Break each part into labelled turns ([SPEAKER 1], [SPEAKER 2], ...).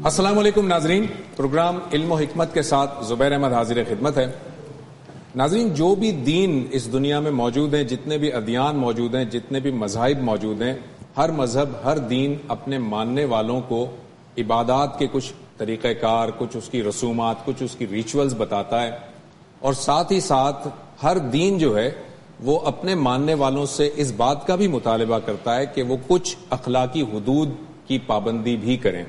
[SPEAKER 1] السلام علیکم ناظرین، پروگرام علم و حکمت کے ساتھ زبیر احمد حاضر خدمت ہے۔ ناظرین، جو بھی دین اس دنیا میں موجود ہیں، جتنے بھی ادیان موجود ہیں، جتنے بھی مذاہب موجود ہیں، ہر مذہب، ہر دین اپنے ماننے والوں کو عبادات کے کچھ طریقہ کار، کچھ اس کی رسومات، کچھ اس کی ریچولز بتاتا ہے، اور ساتھ ہی ساتھ ہر دین جو ہے وہ اپنے ماننے والوں سے اس بات کا بھی مطالبہ کرتا ہے کہ وہ کچھ اخلاقی حدود کی پابندی بھی کریں۔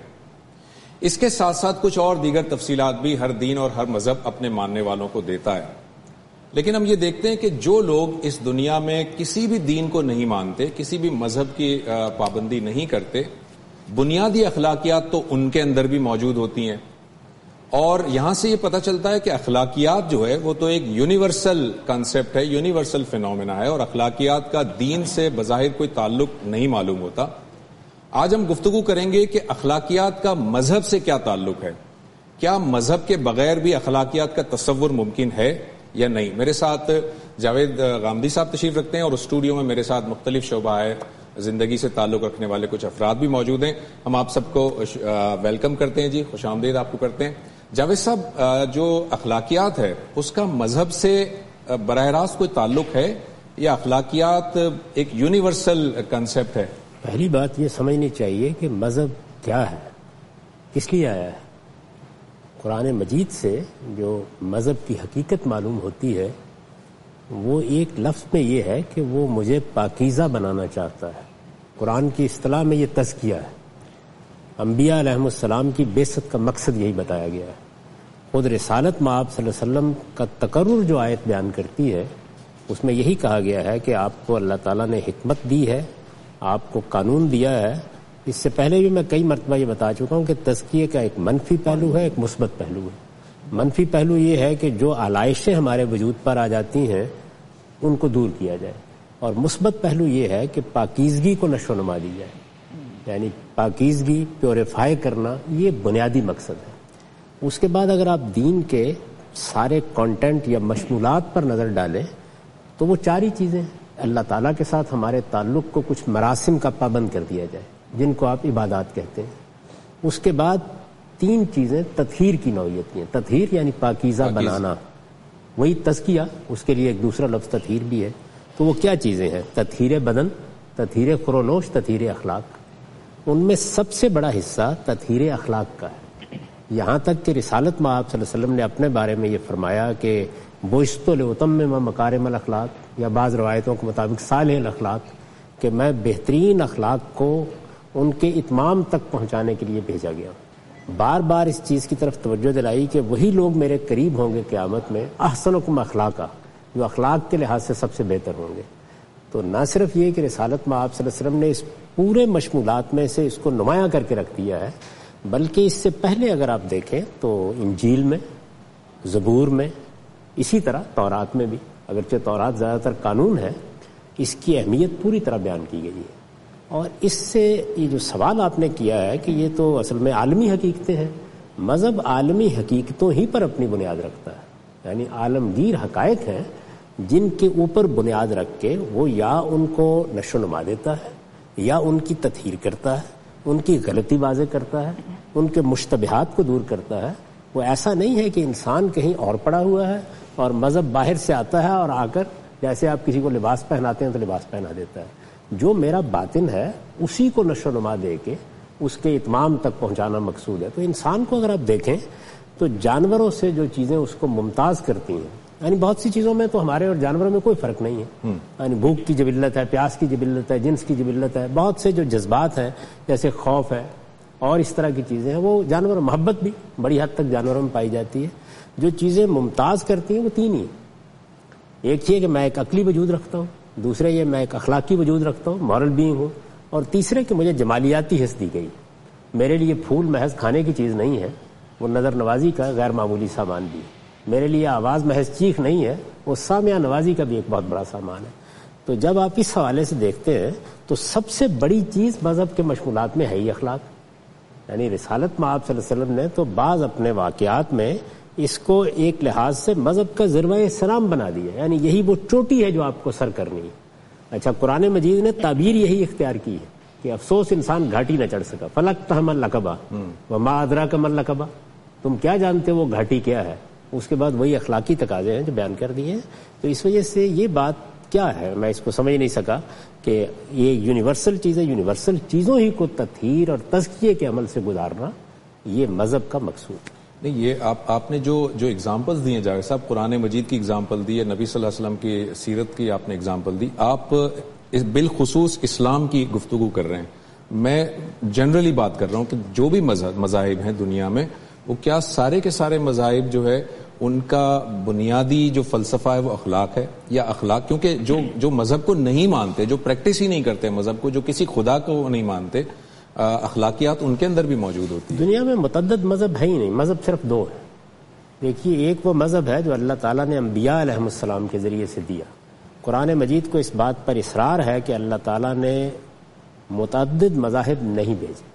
[SPEAKER 1] اس کے ساتھ ساتھ کچھ اور دیگر تفصیلات بھی ہر دین اور ہر مذہب اپنے ماننے والوں کو دیتا ہے۔ لیکن ہم یہ دیکھتے ہیں کہ جو لوگ اس دنیا میں کسی بھی دین کو نہیں مانتے، کسی بھی مذہب کی پابندی نہیں کرتے، بنیادی اخلاقیات تو ان کے اندر بھی موجود ہوتی ہیں، اور یہاں سے یہ پتہ چلتا ہے کہ اخلاقیات جو ہے وہ تو ایک یونیورسل کنسپٹ ہے، یونیورسل فینومینا ہے، اور اخلاقیات کا دین سے بظاہر کوئی تعلق نہیں معلوم ہوتا۔ آج ہم گفتگو کریں گے کہ اخلاقیات کا مذہب سے کیا تعلق ہے، کیا مذہب کے بغیر بھی اخلاقیات کا تصور ممکن ہے یا نہیں۔ میرے ساتھ جاوید غامدی صاحب تشریف رکھتے ہیں، اور اسٹوڈیو میں میرے ساتھ مختلف شعبہ ہے زندگی سے تعلق رکھنے والے کچھ افراد بھی موجود ہیں۔ ہم آپ سب کو ویلکم کرتے ہیں، جی خوش آمدید آپ کو کرتے ہیں۔ جاوید صاحب، جو اخلاقیات ہے اس کا مذہب سے براہ راست کوئی تعلق ہے یا اخلاقیات ایک یونیورسل کنسپٹ ہے؟
[SPEAKER 2] پہلی بات یہ سمجھنی چاہیے کہ مذہب کیا ہے، کس لیے آیا ہے۔ قرآن مجید سے جو مذہب کی حقیقت معلوم ہوتی ہے وہ ایک لفظ میں یہ ہے کہ وہ مجھے پاکیزہ بنانا چاہتا ہے۔ قرآن کی اصطلاح میں یہ تزکیہ ہے۔ انبیاء علیہم السلام کی بعثت کا مقصد یہی بتایا گیا ہے۔ خود رسالت مآب صلی اللہ علیہ وسلم کا تقرر جو آیت بیان کرتی ہے اس میں یہی کہا گیا ہے کہ آپ کو اللہ تعالیٰ نے حکمت دی ہے، آپ کو قانون دیا ہے۔ اس سے پہلے بھی میں کئی مرتبہ یہ بتا چکا ہوں کہ تزکیے کا ایک منفی پہلو ہے، ایک مثبت پہلو ہے۔ منفی پہلو یہ ہے کہ جو آلائشیں ہمارے وجود پر آ جاتی ہیں ان کو دور کیا جائے، اور مثبت پہلو یہ ہے کہ پاکیزگی کو نشو و نما دی جائے، یعنی پاکیزگی، پیوریفائی کرنا، یہ بنیادی مقصد ہے۔ اس کے بعد اگر آپ دین کے سارے کانٹینٹ یا مشمولات پر نظر ڈالیں تو وہ چار ہی چیزیں ہیں۔ اللہ تعالیٰ کے ساتھ ہمارے تعلق کو کچھ مراسم کا پابند کر دیا جائے جن کو آپ عبادات کہتے ہیں۔ اس کے بعد تین چیزیں تطہیر کی نوعیت کی ہیں۔ تطہیر یعنی پاکیزہ بنانا، وہی تزکیہ، اس کے لیے ایک دوسرا لفظ تطہیر بھی ہے۔ تو وہ کیا چیزیں ہیں؟ تطہیر بدن، تطہیر خرونوش، تطہیر اخلاق۔ ان میں سب سے بڑا حصہ تطہیر اخلاق کا ہے۔ یہاں تک کہ رسالت مآب صلی اللہ علیہ وسلم نے اپنے بارے میں یہ فرمایا کہ بعثت لأتمم مکارم الاخلاق، یا بعض روایتوں کے مطابق صالح الاخلاق، کہ میں بہترین اخلاق کو ان کے اتمام تک پہنچانے کے لیے بھیجا گیا۔ بار بار اس چیز کی طرف توجہ دلائی کہ وہی لوگ میرے قریب ہوں گے قیامت میں احسنکم اخلاقا، جو اخلاق کے لحاظ سے سب سے بہتر ہوں گے۔ تو نہ صرف یہ کہ رسالت مآب صلی اللہ علیہ وسلم نے اس پورے مشمولات میں سے اس کو نمایاں کر کے رکھ دیا ہے، بلکہ اس سے پہلے اگر آپ دیکھیں تو انجیل میں، زبور میں، اسی طرح تورات میں بھی، اگرچہ تورات زیادہ تر قانون ہے، اس کی اہمیت پوری طرح بیان کی گئی ہے۔ اور اس سے یہ جو سوال آپ نے کیا ہے کہ یہ تو اصل میں عالمی حقیقتیں ہیں، مذہب عالمی حقیقتوں ہی پر اپنی بنیاد رکھتا ہے، یعنی عالمگیر حقائق ہیں جن کے اوپر بنیاد رکھ کے وہ یا ان کو نشو و نما دیتا ہے، یا ان کی تطہیر کرتا ہے، ان کی غلطی واضح کرتا ہے، ان کے مشتبہات کو دور کرتا ہے۔ وہ ایسا نہیں ہے کہ انسان کہیں اور پڑا ہوا ہے اور مذہب باہر سے آتا ہے اور آ کر جیسے آپ کسی کو لباس پہناتے ہیں تو لباس پہنا دیتا ہے۔ جو میرا باطن ہے اسی کو نشو و نما دے کے اس کے اتمام تک پہنچانا مقصود ہے۔ تو انسان کو اگر آپ دیکھیں تو جانوروں سے جو چیزیں اس کو ممتاز کرتی ہیں، یعنی بہت سی چیزوں میں تو ہمارے اور جانوروں میں کوئی فرق نہیں ہے، یعنی بھوک کی جبلت ہے، پیاس کی جبلت ہے، جنس کی جبلت ہے، بہت سے جو جذبات ہیں جیسے خوف ہے اور اس طرح کی چیزیں ہیں، وہ جانور، محبت بھی بڑی حد تک جانوروں میں پائی جاتی ہے۔ جو چیزیں ممتاز کرتی ہیں وہ تین ہی، ایک یہ کہ میں ایک عقلی وجود رکھتا ہوں، دوسرے یہ میں ایک اخلاقی وجود رکھتا ہوں، مورل بینگ ہوں، اور تیسرے کہ مجھے جمالیاتی حس دی گئی۔ میرے لیے پھول محض کھانے کی چیز نہیں ہے، وہ نظر نوازی کا غیر معمولی سامان بھی ہے۔ میرے لیے آواز محض چیخ نہیں ہے، وہ سامعہ نوازی کا بھی ایک بہت بڑا سامان ہے۔ تو جب آپ اس حوالے سے دیکھتے ہیں تو سب سے بڑی چیز مذہب کے مشمولات میں ہے ہی اخلاق، یعنی رسالت مآب صلی اللہ علیہ وسلم نے تو بعض اپنے واقعات میں اس کو ایک لحاظ سے مذہب کا ذروۂ سلام بنا دیا، یعنی یہی وہ چوٹی ہے جو آپ کو سر کرنی ہے۔ اچھا، قرآن مجید نے تعبیر یہی اختیار کی ہے کہ افسوس انسان گھاٹی نہ چڑھ سکا. فلقتہ ما العقبہ وما ادراک ما العقبہ، تم کیا جانتے وہ گھاٹی کیا ہے. اس کے بعد وہی اخلاقی تقاضے ہیں جو بیان کر دیے ہیں. تو اس وجہ سے یہ بات کیا ہے میں اس کو سمجھ نہیں سکا کہ یہ یونیورسل چیز ہے. یونیورسل چیزوں ہی کو تطہیر اور تزکیے کے عمل سے گزارنا یہ مذہب کا مقصود
[SPEAKER 1] نہیں. یہ آپ نے جو اگزامپلز دی ہیں جاوید صاحب، قرآن مجید کی اگزامپل دی ہے، نبی صلی اللہ علیہ وسلم کی سیرت کی آپ نے اگزامپل دی، آپ بالخصوص اسلام کی گفتگو کر رہے ہیں. میں جنرلی بات کر رہا ہوں کہ جو بھی مذاہب ہیں دنیا میں، وہ کیا سارے کے سارے مذاہب جو ہے ان کا بنیادی جو فلسفہ ہے وہ اخلاق ہے، یا اخلاق کیونکہ جو مذہب کو نہیں مانتے، جو پریکٹس ہی نہیں کرتے مذہب کو، جو کسی خدا کو نہیں مانتے، اخلاقیات ان کے اندر بھی موجود ہوتی ہیں.
[SPEAKER 2] دنیا میں متعدد مذہب ہے ہی نہیں، مذہب صرف دو ہے. دیکھیے، ایک وہ مذہب ہے جو اللہ تعالیٰ نے انبیاء علیہم السلام کے ذریعے سے دیا. قرآن مجید کو اس بات پر اصرار ہے کہ اللہ تعالیٰ نے متعدد مذاہب نہیں بھیجے.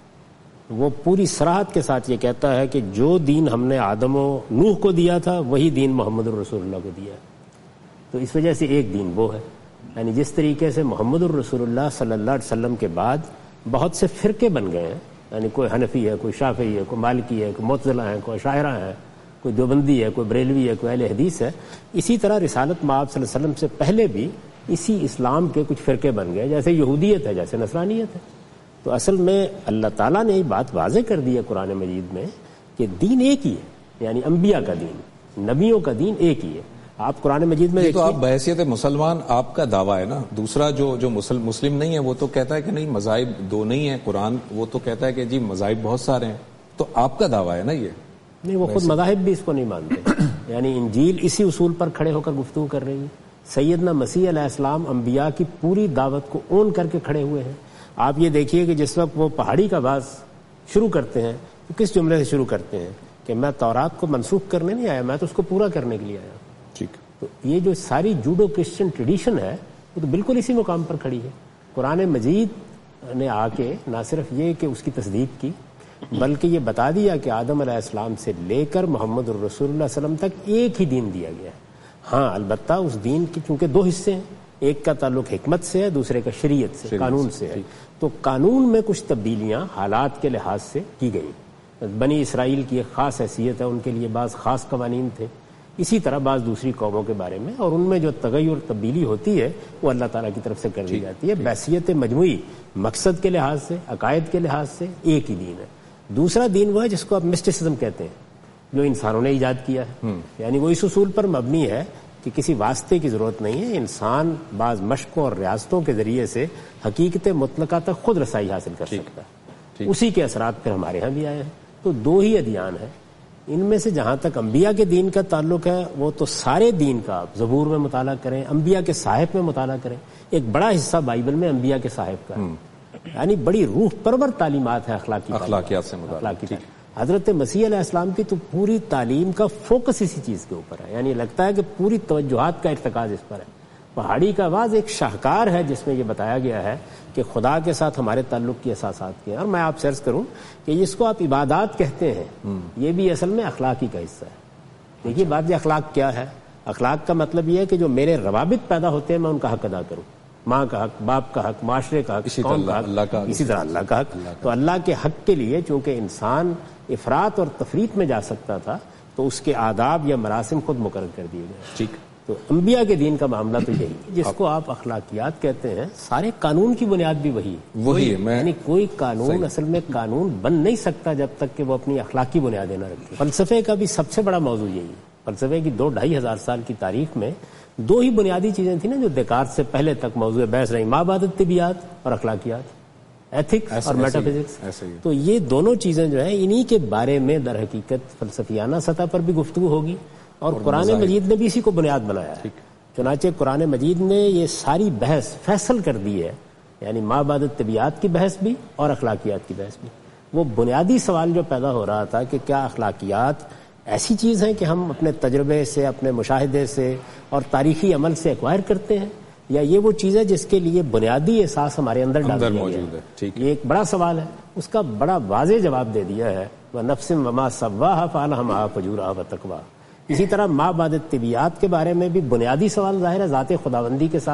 [SPEAKER 2] وہ پوری صراحت کے ساتھ یہ کہتا ہے کہ جو دین ہم نے آدم و نوح کو دیا تھا وہی دین محمد الرسول اللہ کو دیا ہے. تو اس وجہ سے ایک دین وہ ہے. یعنی جس طریقے سے محمد الرسول اللہ صلی اللہ علیہ وسلم کے بعد بہت سے فرقے بن گئے ہیں، یعنی کوئی حنفی ہے، کوئی شافعی ہے، کوئی مالکی ہے، کوئی معتزلہ ہے، کوئی اشاعرہ ہے، کوئی دیوبندی ہے، کوئی بریلوی ہے، کوئی اہل حدیث ہے. اسی طرح رسالت مآب صلی اللہ علیہ وسلم سے پہلے بھی اسی اسلام کے کچھ فرقے بن گئے، جیسے یہودیت ہے، جیسے نصرانیت ہے. تو اصل میں اللہ تعالیٰ نے یہ بات واضح کر دی ہے قرآن مجید میں کہ دین ایک ہی ہے، یعنی انبیاء کا دین، نبیوں کا دین ایک ہی ہے. آپ قرآن مجید میں
[SPEAKER 1] تو آپ بحیثیت مسلمان آپ کا دعویٰ ہے نا. دوسرا جو مسلم نہیں ہے وہ تو کہتا ہے کہ نہیں مذاہب دو نہیں ہیں. قرآن وہ تو کہتا ہے کہ جی مذاہب بہت سارے ہیں. تو آپ کا دعویٰ ہے نا یہ.
[SPEAKER 2] نہیں، وہ خود مذاہب بھی اس کو نہیں مانتے. یعنی انجیل اسی اصول پر کھڑے ہو کر گفتگو کر رہی ہے. سیدنا مسیح علیہ السلام انبیاء کی پوری دعوت کو اون کر کے کھڑے ہوئے ہیں. آپ یہ دیکھیے کہ جس وقت وہ پہاڑی کا باز شروع کرتے ہیں تو کس جملے سے شروع کرتے ہیں کہ میں تورات کو منسوخ کرنے نہیں آیا، میں تو اس کو پورا کرنے کے لیے آیا.
[SPEAKER 1] ٹھیک.
[SPEAKER 2] تو یہ جو ساری جوڈو کرسچن ٹریڈیشن ہے وہ تو بالکل اسی مقام پر کھڑی ہے. قرآن مجید نے آ کے نہ صرف یہ کہ اس کی تصدیق کی بلکہ یہ بتا دیا کہ آدم علیہ السلام سے لے کر محمد الرسول اللہ علیہ وسلم تک ایک ہی دین دیا گیا ہے. ہاں البتہ اس دین کے چونکہ دو حصے ہیں، ایک کا تعلق حکمت سے ہے، دوسرے کا شریعت سے، قانون سے ہے. تو قانون میں کچھ تبدیلیاں حالات کے لحاظ سے کی گئی. بنی اسرائیل کی ایک خاص حیثیت ہے، ان کے لیے بعض خاص قوانین تھے. اسی طرح بعض دوسری قوموں کے بارے میں، اور ان میں جو تغیر تبدیلی ہوتی ہے وہ اللہ تعالیٰ کی طرف سے کر دی جاتی ہے. بحیثیت مجموعی مقصد کے لحاظ سے، عقائد کے لحاظ سے ایک ہی دین ہے. دوسرا دین وہ ہے جس کو آپ مسٹسزم کہتے ہیں، جو انسانوں نے ایجاد کیا ہے. یعنی وہ اس اصول پر مبنی ہے کہ کسی واسطے کی ضرورت نہیں ہے، انسان بعض مشقوں اور ریاستوں کے ذریعے سے حقیقت مطلقہ تک خود رسائی حاصل کر سکتا ہے. اسی کے اثرات پھر ہمارے ہاں بھی آئے ہیں. تو دو ہی ادیان ہیں. ان میں سے جہاں تک انبیاء کے دین کا تعلق ہے وہ تو سارے دین کا آپ زبور میں مطالعہ کریں، انبیاء کے صحائف میں مطالعہ کریں. ایک بڑا حصہ بائبل میں انبیاء کے صحائف کا ہے. یعنی بڑی روح پرور تعلیمات ہیں
[SPEAKER 1] اخلاقیات سے متعلق.
[SPEAKER 2] حضرت مسیح علیہ السلام کی تو پوری تعلیم کا فوکس اسی چیز کے اوپر ہے. یعنی لگتا ہے کہ پوری توجہات کا ارتکاز اس پر ہے. پہاڑی کا آواز ایک شاہکار ہے جس میں یہ بتایا گیا ہے کہ خدا کے ساتھ ہمارے تعلق کی اساسات کے ہیں. اور میں آپ سے عرض کروں کہ جس کو آپ عبادات کہتے ہیں یہ بھی اصل میں اخلاقی کا حصہ ہے. دیکھیے بات یہ اخلاق کیا ہے. اخلاق کا مطلب یہ ہے کہ جو میرے روابط پیدا ہوتے ہیں میں ان کا حق ادا کروں. ماں کا حق، باپ کا حق، معاشرے کا حق، قوم کا حق، اسی طرح اللہ کا حق. تو اللہ کے حق کے لیے چونکہ انسان افراط اور تفریط میں جا سکتا تھا تو اس کے آداب یا مراسم خود مقرر کر دیے گئے.
[SPEAKER 1] ٹھیک.
[SPEAKER 2] تو انبیاء کے دین کا معاملہ تو یہی جس کو آپ اخلاقیات کہتے ہیں. سارے قانون کی بنیاد بھی وہی ہے. یعنی کوئی قانون اصل میں قانون بن نہیں سکتا جب تک کہ وہ اپنی اخلاقی بنیادیں نہ رکھے. فلسفے کا بھی سب سے بڑا موضوع یہی ہے. فلسفے کی 2-2.5 ہزار سال کی تاریخ میں دو ہی بنیادی چیزیں تھیں نا جو دیکارت سے پہلے تک موضوع بحث رہی، ماں بعد طبیعت اور اخلاقیات، ایتھکس اور میٹا فزکس. تو یہ دونوں چیزیں جو ہیں انہی کے بارے میں در حقیقت فلسفیانہ سطح پر بھی گفتگو ہوگی. اور قرآن مجید نے بھی اسی کو بنیاد بنایا ہے. چنانچہ قرآن مجید نے یہ ساری بحث فیصل کر دی ہے. یعنی ماں بعد طبیعت کی بحث بھی اور اخلاقیات کی بحث بھی. وہ بنیادی سوال جو پیدا ہو رہا تھا کہ کیا اخلاقیات ایسی چیز ہیں کہ ہم اپنے تجربے سے، اپنے مشاہدے سے اور تاریخی عمل سے ایکوائر کرتے ہیں، یا یہ وہ چیز ہے جس کے لیے بنیادی احساس ہمارے اندر ڈال دیا گیا ہے. یہ ایک بڑا سوال ہے. اس کا بڑا واضح جواب دے دیا ہے وَنَفْسٍ وَمَا سَوَّاهَا فَأَلْهَمَهَا فُجُورَهَا وَتَقْوَاهَا. اسی طرح ماں بعد طبیعت کے بارے میں بھی بنیادی سوال ظاہر ہے ذات خداوندی کے ساتھ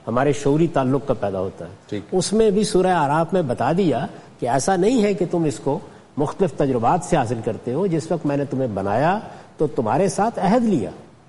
[SPEAKER 2] ہمارے شعوری تعلق کا پیدا ہوتا ہے. اس میں بھی سورہ اعراف میں بتا دیا کہ ایسا نہیں ہے کہ تم اس کو مختلف تجربات سے حاصل کرتے ہو. جس وقت میں نے تمہیں بنایا تو تمہارے ساتھ عہد لیا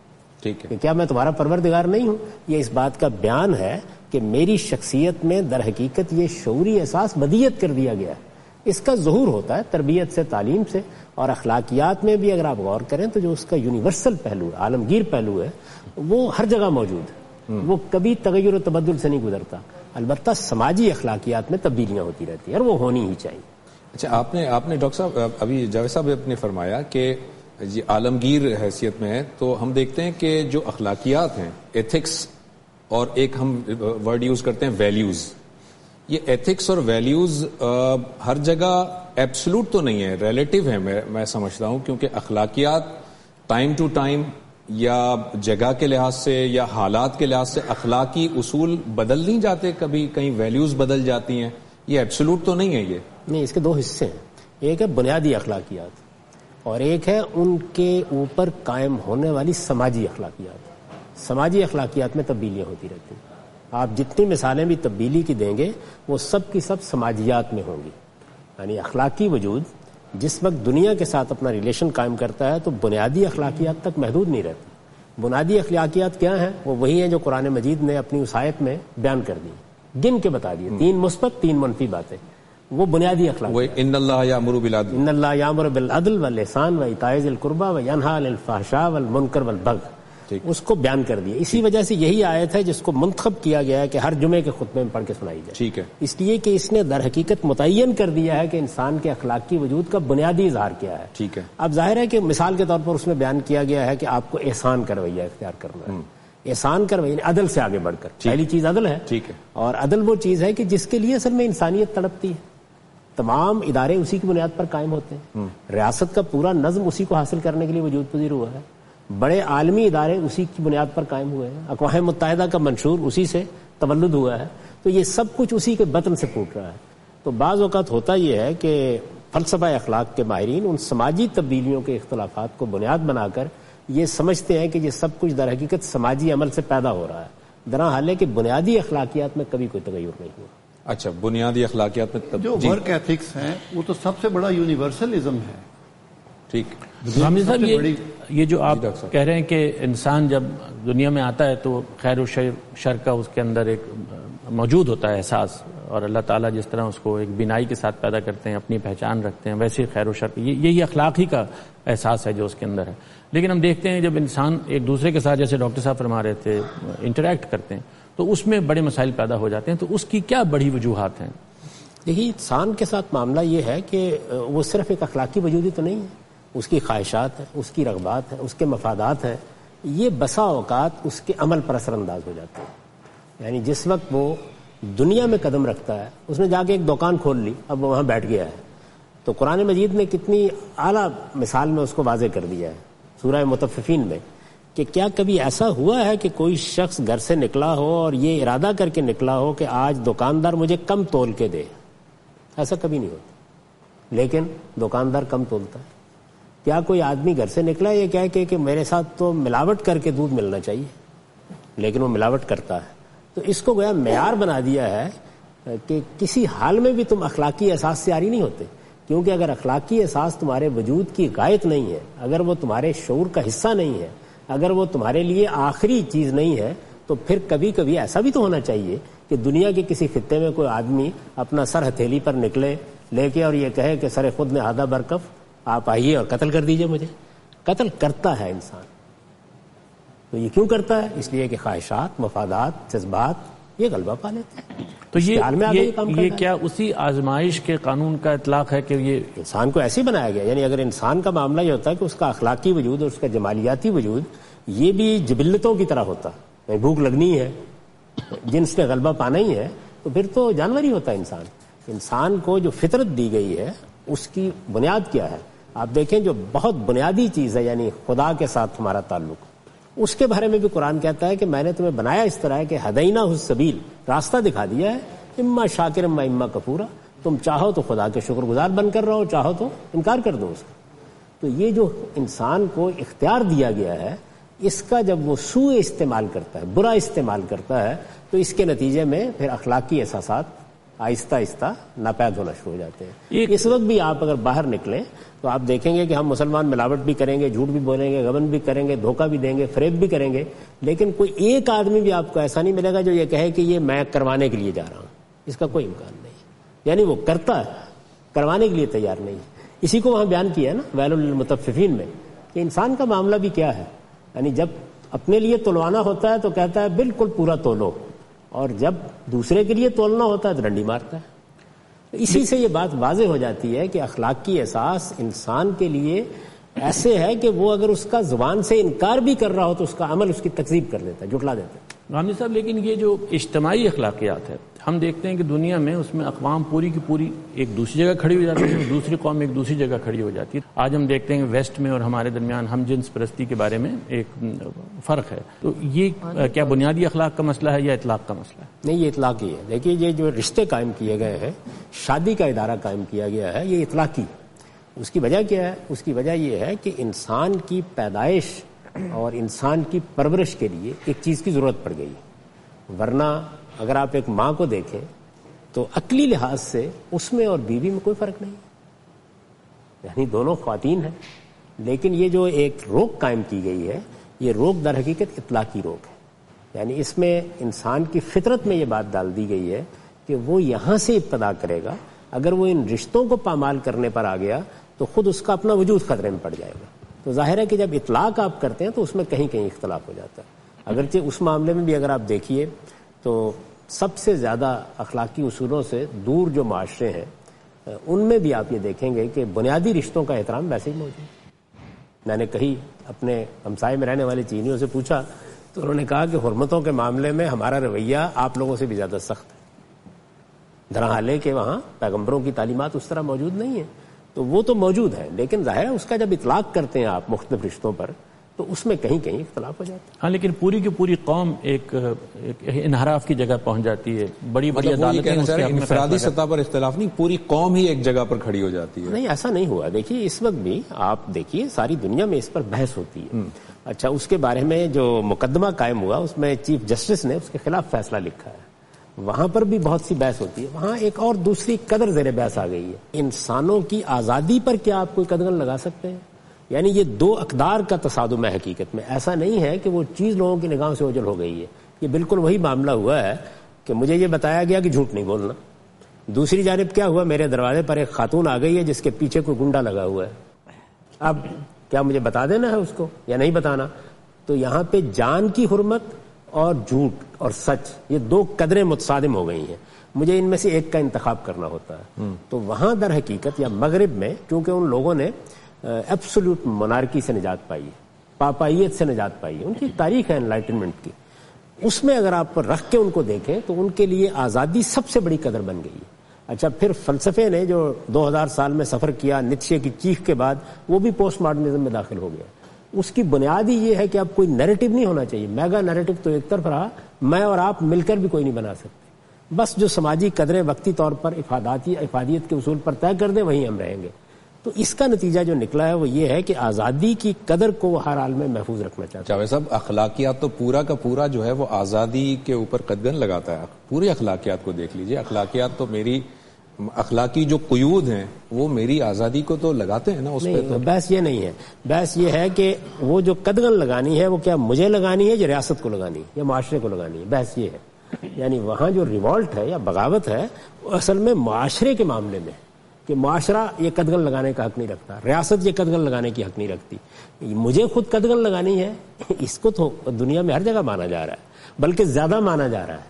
[SPEAKER 2] کہ کیا میں تمہارا پروردگار نہیں ہوں. یہ اس بات کا بیان ہے کہ میری شخصیت میں در حقیقت یہ شعوری احساس بدیت کر دیا گیا ہے. اس کا ظہور ہوتا ہے تربیت سے، تعلیم سے، اور اخلاقیات میں بھی اگر آپ غور کریں تو جو اس کا یونیورسل پہلو ہے، عالمگیر پہلو ہے، وہ ہر جگہ موجود ہے. وہ کبھی تغیر و تبدل سے نہیں گزرتا. البتہ سماجی اخلاقیات میں تبدیلیاں ہوتی رہتی ہیں اور وہ ہونی ہی چاہیے.
[SPEAKER 1] اچھا، آپ نے ڈاکٹر صاحب ابھی جاوید صاحب نے فرمایا کہ یہ عالمگیر حیثیت میں ہے، تو ہم دیکھتے ہیں کہ جو اخلاقیات ہیں، ایتھکس، اور ایک ہم ورڈ یوز کرتے ہیں ویلیوز. یہ ایتھکس اور ویلیوز ہر جگہ ایبسولوٹ تو نہیں ہے، ریلیٹیو ہے میں سمجھتا ہوں، کیونکہ اخلاقیات ٹائم ٹو ٹائم یا جگہ کے لحاظ سے یا حالات کے لحاظ سے اخلاقی اصول بدل نہیں جاتے، کبھی کہیں ویلیوز بدل جاتی ہیں. یہ ایبسولوٹ تو نہیں ہے. یہ نہیں،
[SPEAKER 2] اس کے دو حصے ہیں. ایک ہے بنیادی اخلاقیات اور ایک ہے ان کے اوپر قائم ہونے والی سماجی اخلاقیات. سماجی اخلاقیات میں تبدیلیاں ہوتی رہتی ہیں. آپ جتنی مثالیں بھی تبدیلی کی دیں گے وہ سب کی سب سماجیات میں ہوں گی. یعنی اخلاقی وجود جس وقت دنیا کے ساتھ اپنا ریلیشن قائم کرتا ہے تو بنیادی اخلاقیات تک محدود نہیں رہتی. بنیادی اخلاقیات کیا ہیں؟ وہ وہی ہیں جو قرآن مجید نے اپنی اس آیت میں بیان کر دی، گن کے بتا دیے. 3 مثبت 3 منفی باتیں، وہ بنیادی اخلاق.
[SPEAKER 1] ان اللہ یامر بالعدل،
[SPEAKER 2] ان اللہ یامر بالعدل والاحسان وایتاء ذی القربی وینہی عن الفحشاء والمنکر والبغی، اس کو بیان کر دیا. اسی وجہ سے یہی آیت ہے جس کو منتخب کیا گیا ہے کہ ہر جمعے کے خطبے میں پڑھ کے سنائی جائے.
[SPEAKER 1] ٹھیک ہے.
[SPEAKER 2] اس لیے کہ اس نے در حقیقت متعین کر دیا ہے کہ انسان کے اخلاقی وجود کا بنیادی اظہار کیا ہے.
[SPEAKER 1] ٹھیک ہے.
[SPEAKER 2] اب ظاہر ہے کہ مثال کے طور پر اس میں بیان کیا گیا ہے کہ آپ کو احسان کا رویہ اختیار کرنا ہے. احسان کا رویہ عدل سے آگے بڑھ کر. پہلی چیز عدل ہے.
[SPEAKER 1] ٹھیک ہے. اور
[SPEAKER 2] عدل وہ چیز ہے کہ جس کے لیے اصل میں انسانیت تڑپتی ہے. تمام ادارے اسی کی بنیاد پر قائم ہوتے ہیں. ریاست کا پورا نظم اسی کو حاصل کرنے کے لیے وجود پذیر ہوا ہے. بڑے عالمی ادارے اسی کی بنیاد پر قائم ہوئے ہیں. اقوام متحدہ کا منشور اسی سے تولد ہوا ہے. تو یہ سب کچھ اسی کے بطن سے پھوٹ رہا ہے. تو بعض اوقات ہوتا یہ ہے کہ فلسفہ اخلاق کے ماہرین ان سماجی تبدیلیوں کے اختلافات کو بنیاد بنا کر یہ سمجھتے ہیں کہ یہ سب کچھ در حقیقت سماجی عمل سے پیدا ہو رہا ہے، درحال ہے کہ بنیادی اخلاقیات میں کبھی کوئی تغیر نہیں ہوا.
[SPEAKER 1] اچھا، بنیادی اخلاقیات میں
[SPEAKER 3] جو ورک ایتھکس ہیں وہ تو سب سے بڑا یونیورسلزم ہے.
[SPEAKER 1] ٹھیک.
[SPEAKER 4] حامد صاحب، یہ جو آپ کہہ رہے ہیں کہ انسان جب دنیا میں آتا ہے تو خیر و شر کا اس کے اندر ایک موجود ہوتا ہے احساس، اور اللہ تعالیٰ جس طرح اس کو ایک بینائی کے ساتھ پیدا کرتے ہیں، اپنی پہچان رکھتے ہیں، ویسے خیر و شر یہی اخلاق ہی کا احساس ہے جو اس کے اندر ہے. لیکن ہم دیکھتے ہیں جب انسان ایک دوسرے کے ساتھ، جیسے ڈاکٹر صاحب فرما رہے تھے، انٹریکٹ کرتے ہیں تو اس میں بڑے مسائل پیدا ہو جاتے ہیں. تو اس کی کیا بڑی وجوہات ہیں؟
[SPEAKER 2] دیکھیے، انسان کے ساتھ معاملہ یہ ہے کہ وہ صرف ایک اخلاقی وجود ہی تو نہیں ہے. اس کی خواہشات ہیں، اس کی رغبات ہیں، اس کے مفادات ہیں. یہ بسا اوقات اس کے عمل پر اثر انداز ہو جاتے ہیں. یعنی جس وقت وہ دنیا میں قدم رکھتا ہے، اس نے جا کے ایک دکان کھول لی، اب وہ وہاں بیٹھ گیا ہے. تو قرآن مجید نے کتنی اعلیٰ مثال میں اس کو واضح کر دیا ہے سورہ مطففین میں کہ کیا کبھی ایسا ہوا ہے کہ کوئی شخص گھر سے نکلا ہو اور یہ ارادہ کر کے نکلا ہو کہ آج دکاندار مجھے کم تول کے دے؟ ایسا کبھی نہیں ہوتا، لیکن دکاندار کم تولتا ہے. کیا کوئی آدمی گھر سے نکلا یہ کہہ کہ میرے ساتھ تو ملاوٹ کر کے دودھ ملنا چاہیے، لیکن وہ ملاوٹ کرتا ہے؟ تو اس کو گویا معیار بنا دیا ہے کہ کسی حال میں بھی تم اخلاقی احساس سے عاری نہیں ہوتے. کیونکہ اگر اخلاقی احساس تمہارے وجود کی غایت نہیں ہے، اگر وہ تمہارے شعور کا حصہ نہیں ہے، اگر وہ تمہارے لیے آخری چیز نہیں ہے، تو پھر کبھی کبھی ایسا بھی تو ہونا چاہیے کہ دنیا کے کسی خطے میں کوئی آدمی اپنا سر ہتھیلی پر نکلے لے کے اور یہ کہے کہ سر خود نے ہادہ برکف، آپ آئیے اور قتل کر دیجئے مجھے. قتل کرتا ہے انسان. تو یہ کیوں کرتا ہے؟ اس لیے کہ خواہشات، مفادات، جذبات یہ غلبہ پا لیتے ہیں.
[SPEAKER 4] تو یہ کیا اسی آزمائش کے قانون کا اطلاق ہے کہ یہ
[SPEAKER 2] انسان کو ایسے ہی بنایا گیا؟ یعنی اگر انسان کا معاملہ یہ ہوتا ہے کہ اس کا اخلاقی وجود اور اس کا جمالیاتی وجود یہ بھی جبلتوں کی طرح ہوتا، بھوک لگنی ہے، جنس نے غلبہ پانا ہی ہے، تو پھر تو جانور ہی ہوتا ہے انسان. انسان کو جو فطرت دی گئی ہے اس کی بنیاد کیا ہے؟ آپ دیکھیں جو بہت بنیادی چیز ہے، یعنی خدا کے ساتھ ہمارا تعلق، اس کے بارے میں بھی قرآن کہتا ہے کہ میں نے تمہیں بنایا اس طرح ہے کہ ہدینہ السبیل، راستہ دکھا دیا ہے، اما شاکر اما اما کفورا. تم چاہو تو خدا کے شکر گزار بن کر رہو، چاہو تو انکار کر دو اس کا. تو یہ جو انسان کو اختیار دیا گیا ہے، اس کا جب وہ سوء استعمال کرتا ہے، برا استعمال کرتا ہے، تو اس کے نتیجے میں پھر اخلاقی احساسات آہستہ آہستہ ناپید ہونا شروع ہو جاتے ہیں۔ اس وقت بھی آپ اگر باہر نکلیں تو آپ دیکھیں گے کہ ہم مسلمان ملاوٹ بھی کریں گے، جھوٹ بھی بولیں گے، غبن بھی کریں گے، دھوکہ بھی دیں گے، فریب بھی کریں گے، لیکن کوئی ایک آدمی بھی آپ کو ایسا نہیں ملے گا جو یہ کہے کہ یہ میں کروانے کے لیے جا رہا ہوں۔ اس کا کوئی امکان نہیں، یعنی وہ کرتا ہے، کروانے کے لیے تیار نہیں۔ اسی کو وہاں بیان کیا ہے نا ویل للمطففین میں، کہ انسان کا معاملہ بھی کیا ہے، یعنی جب اپنے لیے تولوانا ہوتا ہے تو کہتا ہے بالکل پورا تولو، اور جب دوسرے کے لیے تولنا ہوتا ہے تو ڈنڈی مارتا ہے۔ اسی سے یہ بات واضح ہو جاتی ہے کہ اخلاقی احساس انسان کے لیے ایسے ہے کہ وہ اگر اس کا زبان سے انکار بھی کر رہا ہو تو اس کا عمل اس کی تکذیب کر دیتا ہے، جھٹلا دیتا ہے۔
[SPEAKER 4] غامدی صاحب، لیکن یہ جو اجتماعی اخلاقیات ہے، ہم دیکھتے ہیں کہ دنیا میں اس میں اقوام پوری کی پوری ایک دوسری جگہ کھڑی ہو جاتی ہے، دوسری قوم ایک دوسری جگہ کھڑی ہو جاتی ہے۔ آج ہم دیکھتے ہیں کہ ویسٹ میں اور ہمارے درمیان ہم جنس پرستی کے بارے میں ایک فرق ہے، تو یہ کیا بنیادی اخلاق کا مسئلہ ہے یا اطلاق کا مسئلہ ہے؟
[SPEAKER 2] نہیں، یہ اطلاقی ہے۔ دیکھیے، یہ جو رشتے قائم کیے گئے ہیں، شادی کا ادارہ قائم کیا گیا ہے، یہ اطلاقی۔ اس کی وجہ کیا ہے؟ اس کی وجہ یہ ہے کہ انسان کی پیدائش اور انسان کی پرورش کے لیے ایک چیز کی ضرورت پڑ گئی، ورنہ اگر آپ ایک ماں کو دیکھیں تو عقلی لحاظ سے اس میں اور بیوی میں کوئی فرق نہیں، یعنی دونوں خواتین ہیں، لیکن یہ جو ایک روک قائم کی گئی ہے، یہ روک در حقیقت اطلاقی روک ہے، یعنی اس میں انسان کی فطرت میں یہ بات ڈال دی گئی ہے کہ وہ یہاں سے ابتدا کرے گا، اگر وہ ان رشتوں کو پامال کرنے پر آ گیا تو خود اس کا اپنا وجود خطرے میں پڑ جائے گا۔ تو ظاہر ہے کہ جب اطلاق آپ کرتے ہیں تو اس میں کہیں کہیں اختلاف ہو جاتا ہے۔ اگرچہ اس معاملے میں بھی اگر آپ دیکھیے تو سب سے زیادہ اخلاقی اصولوں سے دور جو معاشرے ہیں ان میں بھی آپ یہ دیکھیں گے کہ بنیادی رشتوں کا احترام ویسے ہی موجود ہے۔ میں نے کہیں اپنے ہمسائے میں رہنے والے چینیوں سے پوچھا تو انہوں نے کہا کہ حرمتوں کے معاملے میں ہمارا رویہ آپ لوگوں سے بھی زیادہ سخت ہے، درحال ہے کہ وہاں پیغمبروں کی تعلیمات اس طرح موجود نہیں ہیں، تو وہ تو موجود ہے، لیکن ظاہر ہے اس کا جب اطلاق کرتے ہیں آپ مختلف رشتوں پر تو اس میں کہیں کہیں اختلاف ہو جاتا ہے۔
[SPEAKER 4] ہاں، لیکن پوری کی پوری قوم ایک انحراف کی جگہ پہنچ جاتی ہے، بڑی بڑی عدالتیں
[SPEAKER 1] انفرادی سطح پر اختلاف نہیں، پوری قوم ہی ایک جگہ پر کھڑی ہو جاتی ہے۔
[SPEAKER 2] نہیں، ایسا نہیں ہوا۔ دیکھیے، اس وقت بھی آپ دیکھیے ساری دنیا میں اس پر بحث ہوتی ہے۔ اچھا، اس کے بارے میں جو مقدمہ قائم ہوا اس میں چیف جسٹس نے اس کے خلاف فیصلہ لکھا ہے، وہاں پر بھی بہت سی بحث ہوتی ہے۔ وہاں ایک اور دوسری قدر زیر بحث آ گئی ہے، انسانوں کی آزادی پر کیا آپ کوئی قدغن لگا سکتے ہیں؟ یعنی یہ دو اقدار کا تصادم ہے حقیقت میں، ایسا نہیں ہے کہ وہ چیز لوگوں کی نگاہوں سے اوجھل ہو گئی ہے۔ یہ بالکل وہی معاملہ ہوا ہے کہ مجھے یہ بتایا گیا کہ جھوٹ نہیں بولنا، دوسری جانب کیا ہوا، میرے دروازے پر ایک خاتون آ گئی ہے جس کے پیچھے کوئی گنڈا لگا ہوا ہے، اب کیا مجھے بتا دینا ہے اس کو یا نہیں بتانا؟ تو یہاں پہ جان کی حرمت اور جھوٹ اور سچ، یہ دو قدریں متصادم ہو گئی ہیں، مجھے ان میں سے ایک کا انتخاب کرنا ہوتا ہے۔ تو وہاں در حقیقت یا مغرب میں چونکہ ان لوگوں نے ایبسولوٹ مونارکی سے نجات پائی ہے، پاپائیت سے نجات پائی ہے، ان کی تاریخ ہے انلائٹنمنٹ کی، اس میں اگر آپ رکھ کے ان کو دیکھیں تو ان کے لیے آزادی سب سے بڑی قدر بن گئی ہے۔ اچھا، پھر فلسفے نے جو 2000 سال میں سفر کیا نیتشے کی چیخ کے بعد، وہ بھی پوسٹ ماڈرنزم میں داخل ہو گیا۔ اس کی بنیادی یہ ہے کہ اب کوئی نیریٹو نہیں ہونا چاہیے، میگا نیریٹو تو ایک طرف رہا، میں اور آپ مل کر بھی کوئی نہیں بنا سکتے، بس جو سماجی قدریں وقتی طور پر افادیت کے اصول پر طے کر دیں وہیں ہم رہیں گے۔ تو اس کا نتیجہ جو نکلا ہے وہ یہ ہے کہ آزادی کی قدر کو وہ ہر حال میں محفوظ رکھنا چاہتا ہے۔
[SPEAKER 1] جاوید صاحب، اخلاقیات تو پورا کا پورا جو ہے وہ آزادی کے اوپر قدغن لگاتا ہے۔ پوری اخلاقیات کو دیکھ لیجئے، اخلاقیات تو میری اخلاقی جو قیود ہیں وہ میری آزادی کو تو لگاتے ہیں نا، اس پہ تو
[SPEAKER 2] بحث یہ نہیں ہے۔ بحث یہ ہے کہ وہ جو قدغن لگانی ہے وہ کیا مجھے لگانی ہے یا ریاست کو لگانی ہے یا معاشرے کو لگانی ہے، بحث یہ ہے۔ یعنی وہاں جو ریوالٹ ہے یا بغاوت ہے وہ اصل میں معاشرے کے معاملے میں، کہ معاشرہ یہ قدغن لگانے کا حق نہیں رکھتا، ریاست یہ قدغن لگانے کی حق نہیں رکھتی، مجھے خود قدغن لگانی ہے، اس کو تو دنیا میں ہر جگہ مانا جا رہا ہے، بلکہ زیادہ مانا جا رہا ہے۔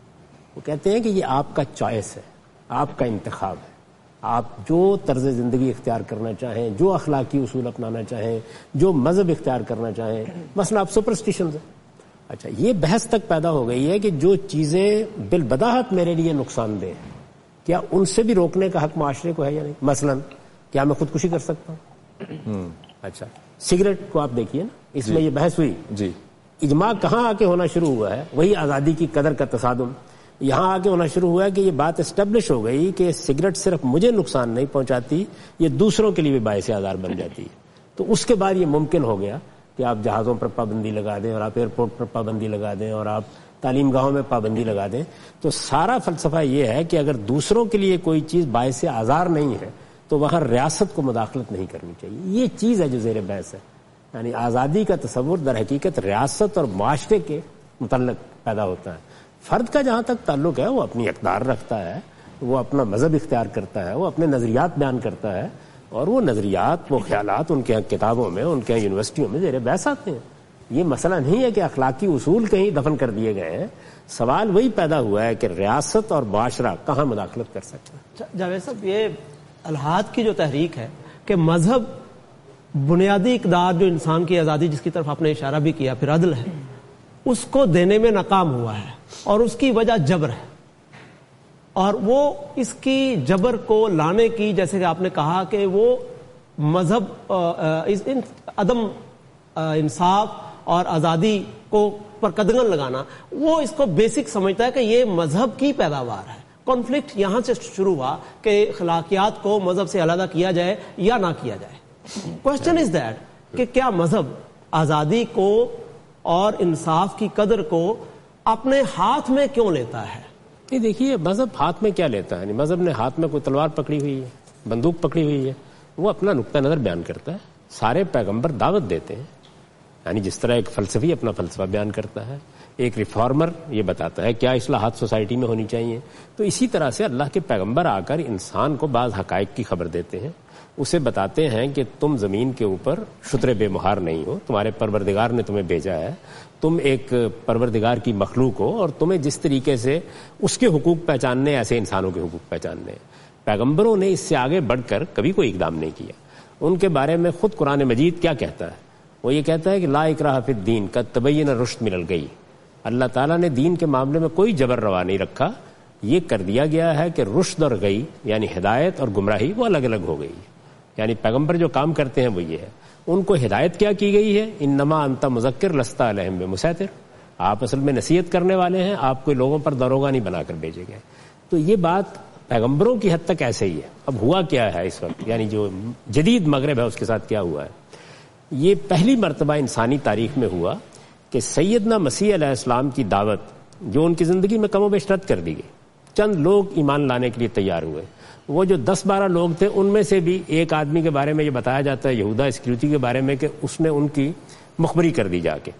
[SPEAKER 2] وہ کہتے ہیں کہ یہ آپ کا چوائس ہے، آپ کا انتخاب ہے، آپ جو طرز زندگی اختیار کرنا چاہیں، جو اخلاقی اصول اپنانا چاہیں، جو مذہب اختیار کرنا چاہیں، مثلا آپ سپرسٹیشنز ہیں۔ اچھا، یہ بحث تک پیدا ہو گئی ہے کہ جو چیزیں بالبداہت میرے لیے نقصان دہ ہیں، کیا ان سے بھی روکنے کا حق معاشرے کو ہے یا نہیں؟ مثلا کیا میں خودکشی کر سکتا ہوں؟ اچھا، سگریٹ کو آپ دیکھیے نا، اس میں یہ بحث ہوئی،
[SPEAKER 1] جی،
[SPEAKER 2] اجماع کہاں آ کے ہونا شروع ہوا ہے؟ وہی آزادی کی قدر کا تصادم یہاں آ کے ہونا شروع ہوا ہے کہ یہ بات اسٹیبلش ہو گئی کہ سگریٹ صرف مجھے نقصان نہیں پہنچاتی، یہ دوسروں کے لیے بھی باعث آزار بن جاتی ہے۔ تو اس کے بعد یہ ممکن ہو گیا کہ آپ جہازوں پر پابندی لگا دیں اور آپ ایئرپورٹ پر پابندی لگا دیں اور آپ تعلیم گاہوں میں پابندی لگا دیں. تو سارا فلسفہ یہ ہے کہ اگر دوسروں کے لیے کوئی چیز باعث آزار نہیں ہے تو وہاں ریاست کو مداخلت نہیں کرنی چاہیے. یہ چیز ہے جو زیر بحث ہے. یعنی آزادی کا تصور در حقیقت ریاست اور معاشرے کے متعلق پیدا ہوتا ہے. فرد کا جہاں تک تعلق ہے وہ اپنی اقدار رکھتا ہے, وہ اپنا مذہب اختیار کرتا ہے, وہ اپنے نظریات بیان کرتا ہے, اور وہ نظریات وہ خیالات ان کے کتابوں میں ان کے یونیورسٹیوں میں زیر بحث آتے ہیں. یہ مسئلہ نہیں ہے کہ اخلاقی اصول کہیں دفن کر دیے گئے ہیں. سوال وہی پیدا ہوا ہے کہ ریاست اور معاشرہ کہاں مداخلت کر سکتا ہے.
[SPEAKER 5] جاوید صاحب, یہ الحاد کی جو تحریک ہے کہ مذہب بنیادی اقدار جو انسان کی آزادی جس کی طرف آپ نے اشارہ بھی کیا پھر عدل ہے, اس کو دینے میں ناکام ہوا ہے, اور اس کی وجہ جبر ہے. اور وہ اس کی جبر کو لانے کی, جیسے کہ آپ نے کہا کہ وہ مذہب عدم انصاف اور آزادی کو پر قدغن لگانا, وہ اس کو بیسک سمجھتا ہے کہ یہ مذہب کی پیداوار ہے. کانفلکٹ یہاں سے شروع ہوا کہ اخلاقیات کو مذہب سے علیحدہ کیا جائے یا نہ کیا جائے. کوشچن از دیٹ کہ کیا مذہب آزادی کو اور انصاف کی قدر کو اپنے ہاتھ میں کیوں لیتا ہے؟
[SPEAKER 2] نہیں, دیکھیے مذہب ہاتھ میں کیا لیتا ہے. مذہب نے ہاتھ میں کوئی تلوار پکڑی ہوئی ہے, بندوق پکڑی ہوئی ہے. وہ اپنا نقطہ نظر بیان کرتا ہے. سارے پیغمبر دعوت دیتے ہیں, یعنی جس طرح ایک فلسفی اپنا فلسفہ بیان کرتا ہے, ایک ریفارمر یہ بتاتا ہے کیا اصلاحات سوسائٹی میں ہونی چاہیے, تو اسی طرح سے اللہ کے پیغمبر آ کر انسان کو بعض حقائق کی خبر دیتے ہیں. اسے بتاتے ہیں کہ تم زمین کے اوپر شتر بے مہار نہیں ہو, تمہارے پروردگار نے تمہیں بھیجا ہے, تم ایک پروردگار کی مخلوق ہو, اور تمہیں جس طریقے سے اس کے حقوق پہچاننے ایسے انسانوں کے حقوق پہچاننے. پیغمبروں نے اس سے آگے بڑھ کر کبھی کوئی اقدام نہیں کیا. ان کے بارے میں خود قرآن مجید کیا کہتا ہے؟ وہ یہ کہتا ہے کہ لا اکراہ فی الدین قد تبین الرشد من الغی. اللہ تعالیٰ نے دین کے معاملے میں کوئی جبر روا نہیں رکھا. یہ کر دیا گیا ہے کہ رشد اور غی یعنی ہدایت اور گمراہی وہ الگ الگ ہو گئی. یعنی پیغمبر جو کام کرتے ہیں وہ یہ ہے, ان کو ہدایت کیا کی گئی ہے, انما انت مذکر لست علیہم بمسیطر, آپ اصل میں نصیحت کرنے والے ہیں, آپ کوئی لوگوں پر داروغہ نہیں بنا کر بھیجے گئے. تو یہ بات پیغمبروں کی حد تک ایسے ہی ہے. اب ہوا کیا ہے اس وقت, یعنی جو جدید مغرب ہے اس کے ساتھ کیا ہوا ہے, یہ پہلی مرتبہ انسانی تاریخ میں ہوا کہ سیدنا مسیح علیہ السلام کی دعوت جو ان کی زندگی میں کم و بیش رد کر دی گئی. چند لوگ ایمان لانے کے لیے تیار ہوئے. وہ جو 10-12 لوگ تھے ان میں سے بھی ایک آدمی کے بارے میں یہ بتایا جاتا ہے, یہودا اسکریوتی کے بارے میں, کہ اس نے ان کی مخبری کر دی جا کے,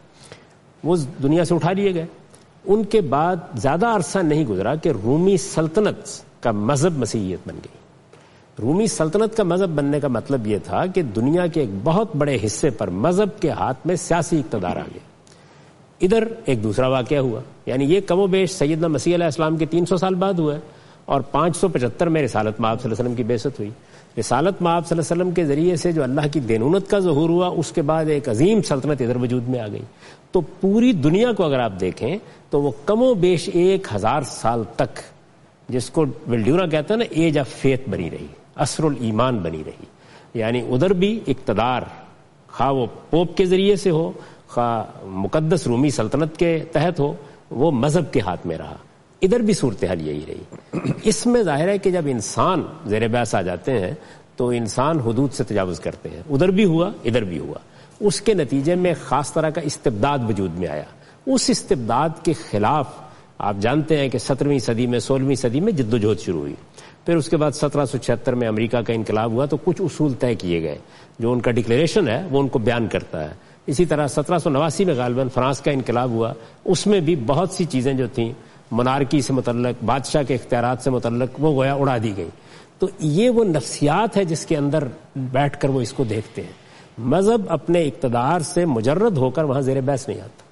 [SPEAKER 2] وہ دنیا سے اٹھا لیے گئے. ان کے بعد زیادہ عرصہ نہیں گزرا کہ رومی سلطنت کا مذہب مسیحیت بن گئی. رومی سلطنت کا مذہب بننے کا مطلب یہ تھا کہ دنیا کے ایک بہت بڑے حصے پر مذہب کے ہاتھ میں سیاسی اقتدار آ گیا. ادھر ایک دوسرا واقعہ ہوا, یعنی یہ کم و بیش سیدنا مسیح علیہ السلام کے 300 سال بعد ہوا ہے, اور 575 میں رسالت مآب صلی اللہ علیہ وسلم کی بعثت ہوئی. رسالت مآب صلی اللہ علیہ وسلم کے ذریعے سے جو اللہ کی دینونت کا ظہور ہوا, اس کے بعد ایک عظیم سلطنت ادھر وجود میں آ گئی. تو پوری دنیا کو اگر آپ دیکھیں تو وہ کم و بیش 1000 سال تک, جس کو ولڈیورا کہتا ہے نا, ایج آف فیتھ بنی رہی, عصر الایمان بنی رہی. یعنی ادھر بھی اقتدار خواہ وہ پوپ کے ذریعے سے ہو, خواہ مقدس رومی سلطنت کے تحت ہو, وہ مذہب کے ہاتھ میں رہا. ادھر بھی صورتحال یہی رہی. اس میں ظاہر ہے کہ جب انسان زیر بحث آ جاتے ہیں تو انسان حدود سے تجاوز کرتے ہیں. ادھر بھی ہوا, ادھر بھی ہوا. اس کے نتیجے میں خاص طرح کا استبداد وجود میں آیا. اس استبداد کے خلاف آپ جانتے ہیں کہ 17ویں صدی میں 16ویں صدی میں جدوجہد شروع ہوئی. پھر اس کے بعد 1776 میں امریکہ کا انقلاب ہوا, تو کچھ اصول طے کیے گئے. جو ان کا ڈکلیریشن ہے وہ ان کو بیان کرتا ہے. اسی طرح 1789 میں غالباً فرانس کا انقلاب ہوا, اس میں بھی بہت سی چیزیں جو تھیں منارکی سے متعلق, بادشاہ کے اختیارات سے متعلق, وہ گویا اڑا دی گئی. تو یہ وہ نفسیات ہے جس کے اندر بیٹھ کر وہ اس کو دیکھتے ہیں. مذہب اپنے اقتدار سے مجرد ہو کر وہاں زیر بحث نہیں آتا.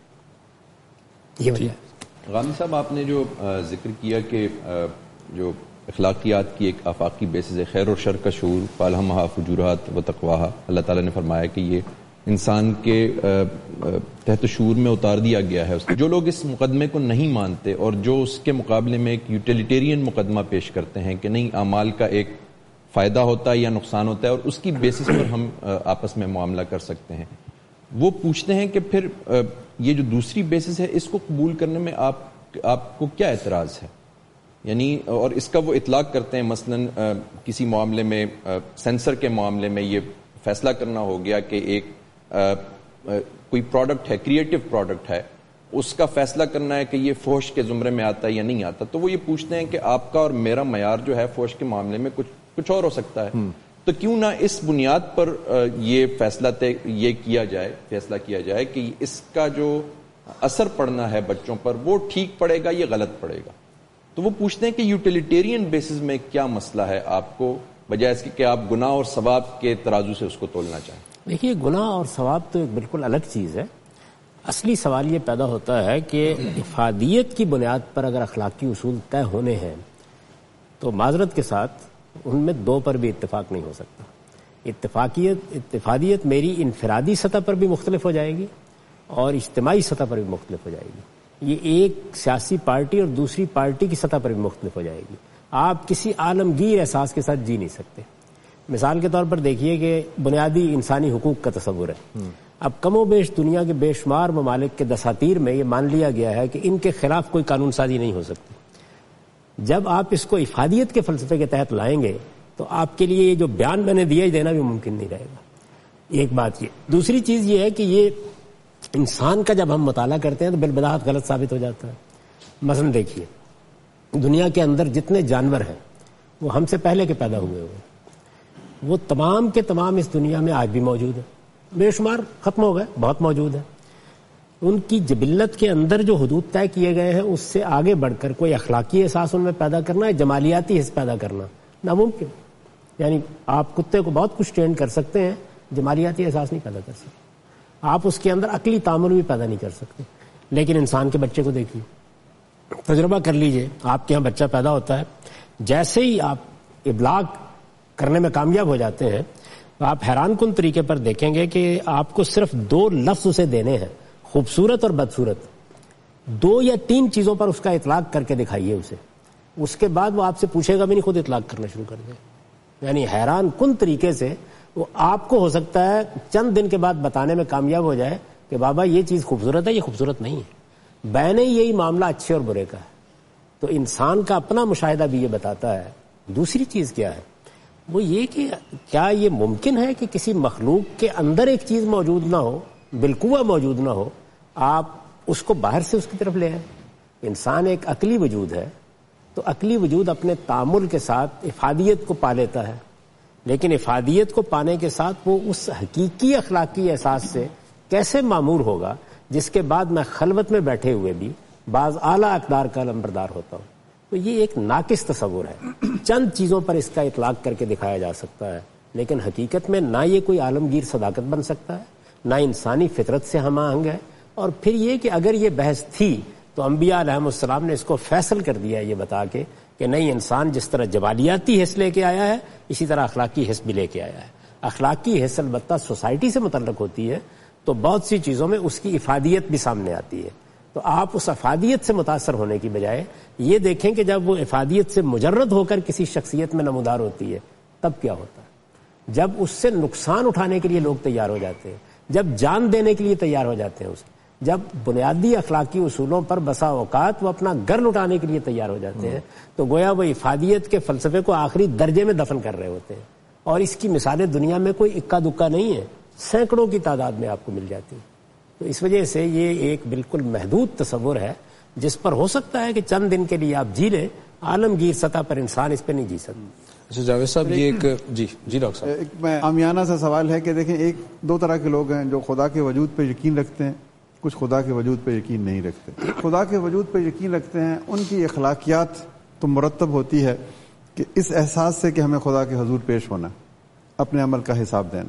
[SPEAKER 2] یہ وجہ ہے.
[SPEAKER 6] غانی صاحب, آپ نے جو ذکر کیا کہ جو اخلاقیات کی ایک آفاقی بیسس ہے, خیر اور شر کا شعور, فالہمہا فجورہا و تقواہا, اللہ تعالیٰ نے فرمایا کہ یہ انسان کے تحت شعور میں اتار دیا گیا ہے. جو لوگ اس مقدمے کو نہیں مانتے اور جو اس کے مقابلے میں ایک یوٹیلیٹیرین مقدمہ پیش کرتے ہیں کہ نہیں, اعمال کا ایک فائدہ ہوتا ہے یا نقصان ہوتا ہے اور اس کی بیسس پر ہم آپس میں معاملہ کر سکتے ہیں, وہ پوچھتے ہیں کہ پھر یہ جو دوسری بیسس ہے اس کو قبول کرنے میں آپ کو کیا اعتراض ہے؟ یعنی اور اس کا وہ اطلاق کرتے ہیں مثلاً کسی معاملے میں, سینسر کے معاملے میں یہ فیصلہ کرنا ہو گیا کہ ایک کوئی پروڈکٹ ہے، کریٹو پروڈکٹ ہے، اس کا فیصلہ کرنا ہے کہ یہ فحش کے زمرے میں آتا ہے یا نہیں آتا، تو وہ یہ پوچھتے ہیں کہ آپ کا اور میرا معیار جو ہے فحش کے معاملے میں کچھ اور ہو سکتا ہے، تو کیوں نہ اس بنیاد پر یہ فیصلہ کیا جائے کہ اس کا جو اثر پڑنا ہے بچوں پر وہ ٹھیک پڑے گا یا غلط پڑے گا. تو وہ پوچھتے ہیں کہ یوٹیلیٹیرین بیسس میں کیا مسئلہ ہے آپ کو، بجائے اس کہ آپ گناہ اور ثواب کے ترازو سے اس کو تولنا چاہیں.
[SPEAKER 2] دیکھیے، گناہ اور ثواب تو ایک بالکل الگ چیز ہے. اصلی سوال یہ پیدا ہوتا ہے کہ افادیت کی بنیاد پر اگر اخلاقی اصول طے ہونے ہیں تو معذرت کے ساتھ ان میں دو پر بھی اتفاق نہیں ہو سکتا. افادیت میری انفرادی سطح پر بھی مختلف ہو جائے گی اور اجتماعی سطح پر بھی مختلف ہو جائے گی. یہ ایک سیاسی پارٹی اور دوسری پارٹی کی سطح پر بھی مختلف ہو جائے گی. آپ کسی عالمگیر احساس کے ساتھ جی نہیں سکتے. مثال کے طور پر دیکھیے کہ بنیادی انسانی حقوق کا تصور ہے. اب کم و بیش دنیا کے بے شمار ممالک کے دساتیر میں یہ مان لیا گیا ہے کہ ان کے خلاف کوئی قانون سازی نہیں ہو سکتی. جب آپ اس کو افادیت کے فلسفے کے تحت لائیں گے تو آپ کے لیے یہ جو بیان میں نے دیا دینا بھی ممکن نہیں رہے گا. ایک بات یہ. دوسری چیز یہ ہے کہ یہ انسان کا جب ہم مطالعہ کرتے ہیں تو بالبداہت غلط ثابت ہو جاتا ہے. مثلا دیکھیے، دنیا کے اندر جتنے جانور ہیں وہ ہم سے پہلے کے پیدا ہوئے وہ تمام کے تمام اس دنیا میں آج بھی موجود ہیں. بے شمار ختم ہو گئے، بہت موجود ہیں. ان کی جبلت کے اندر جو حدود طے کیے گئے ہیں اس سے آگے بڑھ کر کوئی اخلاقی احساس ان میں پیدا کرنا ہے، جمالیاتی حس پیدا کرنا ناممکن. یعنی آپ کتے کو بہت کچھ ٹرین کر سکتے ہیں، جمالیاتی احساس نہیں پیدا کر سکتے. آپ اس کے اندر عقلی تعامل بھی پیدا نہیں کر سکتے. لیکن انسان کے بچے کو دیکھیے، تجربہ کر لیجئے. آپ کے یہاں بچہ پیدا ہوتا ہے، جیسے ہی آپ ابلاغ کرنے میں کامیاب ہو جاتے ہیں تو آپ حیران کن طریقے پر دیکھیں گے کہ آپ کو صرف دو لفظ اسے دینے ہیں، خوبصورت اور بدصورت. 2 یا 3 چیزوں پر اس کا اطلاق کر کے دکھائیے اسے. اس کے بعد وہ آپ سے پوچھے گا بھی نہیں، خود اطلاق کرنا شروع کر دے. یعنی حیران کن طریقے سے وہ آپ کو ہو سکتا ہے چند دن کے بعد بتانے میں کامیاب ہو جائے کہ بابا یہ چیز خوبصورت ہے، یہ خوبصورت نہیں ہے. بین یہی معاملہ اچھے اور برے کا ہے. تو انسان کا اپنا مشاہدہ بھی یہ بتاتا ہے. دوسری چیز کیا ہے، وہ یہ کہ کیا یہ ممکن ہے کہ کسی مخلوق کے اندر ایک چیز موجود نہ ہو، بالقوہ موجود نہ ہو، آپ اس کو باہر سے اس کی طرف لے آئیں. انسان ایک عقلی وجود ہے، تو عقلی وجود اپنے تعامل کے ساتھ افادیت کو پا لیتا ہے. لیکن افادیت کو پانے کے ساتھ وہ اس حقیقی اخلاقی احساس سے کیسے معمور ہوگا جس کے بعد میں خلوت میں بیٹھے ہوئے بھی بعض اعلیٰ اقدار کا علمبردار ہوتا ہوں. تو یہ ایک ناقص تصور ہے. چند چیزوں پر اس کا اطلاق کر کے دکھایا جا سکتا ہے، لیکن حقیقت میں نہ یہ کوئی عالمگیر صداقت بن سکتا ہے، نہ انسانی فطرت سے ہم آہنگ ہے. اور پھر یہ کہ اگر یہ بحث تھی تو انبیاء علیہ السلام نے اس کو فیصل کر دیا یہ بتا کے کہ نہیں، انسان جس طرح جمالیاتی حس لے کے آیا ہے اسی طرح اخلاقی حس بھی لے کے آیا ہے. اخلاقی حس البتہ سوسائٹی سے متعلق ہوتی ہے تو بہت سی چیزوں میں اس کی افادیت بھی سامنے آتی ہے. تو آپ اس افادیت سے متاثر ہونے کی بجائے یہ دیکھیں کہ جب وہ افادیت سے مجرد ہو کر کسی شخصیت میں نمودار ہوتی ہے تب کیا ہوتا ہے. جب اس سے نقصان اٹھانے کے لیے لوگ تیار ہو جاتے ہیں، جب جان دینے کے لیے تیار ہو جاتے ہیں اسے، جب بنیادی اخلاقی اصولوں پر بسا اوقات وہ اپنا گر لٹانے کے لیے تیار ہو جاتے ہیں، تو گویا وہ افادیت کے فلسفے کو آخری درجے میں دفن کر رہے ہوتے ہیں. اور اس کی مثالیں دنیا میں کوئی اکا دکا نہیں ہے، سینکڑوں کی تعداد میں آپ کو مل جاتی. تو اس وجہ سے یہ ایک بالکل محدود تصور ہے جس پر ہو سکتا ہے کہ چند دن کے لیے آپ جی لیں، عالمگیر سطح پر انسان اس پہ نہیں جی سکتا.
[SPEAKER 1] اچھا جاوید صاحب، یہ ایک جی ڈاکٹر صاحب،
[SPEAKER 3] ایک میں عامیانہ سا سوال ہے کہ دیکھیں، ایک 2 طرح کے لوگ ہیں جو خدا کے وجود پہ یقین رکھتے ہیں، کچھ خدا کے وجود پہ یقین نہیں رکھتے. خدا کے وجود پہ یقین رکھتے ہیں، ان کی اخلاقیات تو مرتب ہوتی ہے کہ اس احساس سے کہ ہمیں خدا کے حضور پیش ہونا، اپنے عمل کا حساب دینا.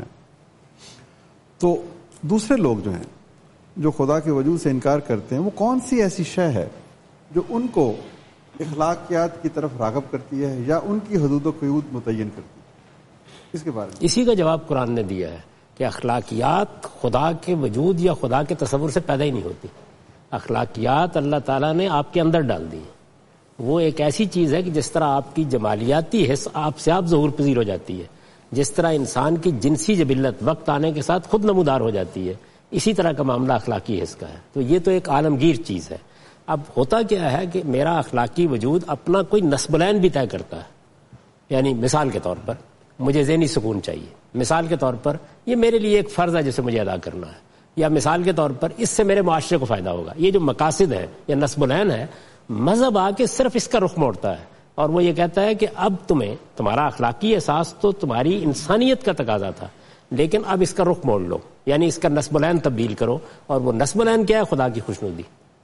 [SPEAKER 3] تو دوسرے لوگ جو ہیں جو خدا کے وجود سے انکار کرتے ہیں، وہ کون سی ایسی شے ہے جو ان کو اخلاقیات کی طرف راغب کرتی ہے یا ان کی حدود و قیود متعین کرتی ہے؟ اس کے بارے میں
[SPEAKER 2] اسی کا جواب قرآن نے دیا ہے کہ اخلاقیات خدا کے وجود یا خدا کے تصور سے پیدا ہی نہیں ہوتی. اخلاقیات اللہ تعالیٰ نے آپ کے اندر ڈال دی. وہ ایک ایسی چیز ہے کہ جس طرح آپ کی جمالیاتی حس آپ سے آپ ظہور پذیر ہو جاتی ہے، جس طرح انسان کی جنسی جبلت وقت آنے کے ساتھ خود نمودار ہو جاتی ہے، اسی طرح کا معاملہ اخلاقی حس کا ہے. تو یہ تو ایک عالمگیر چیز ہے. اب ہوتا کیا ہے کہ میرا اخلاقی وجود اپنا کوئی نصب العین بھی طے کرتا ہے. یعنی مثال کے طور پر مجھے ذہنی سکون چاہیے، مثال کے طور پر یہ میرے لیے ایک فرض ہے جسے مجھے ادا کرنا ہے. یا مثال کے طور پر اس سے میرے معاشرے کو فائدہ ہوگا. یہ جو مقاصد ہے یا نصب العین ہے، مذہب آ کے صرف اس کا رخ موڑتا ہے اور وہ یہ کہتا ہے کہ اب تمہارا اخلاقی احساس تو تمہاری انسانیت کا تقاضا تھا، لیکن اب اس کا رخ موڑ لو، یعنی اس کا نصب العین تبدیل کرو. اور وہ نصب العین کیا ہے؟ خدا کی خوشنودی.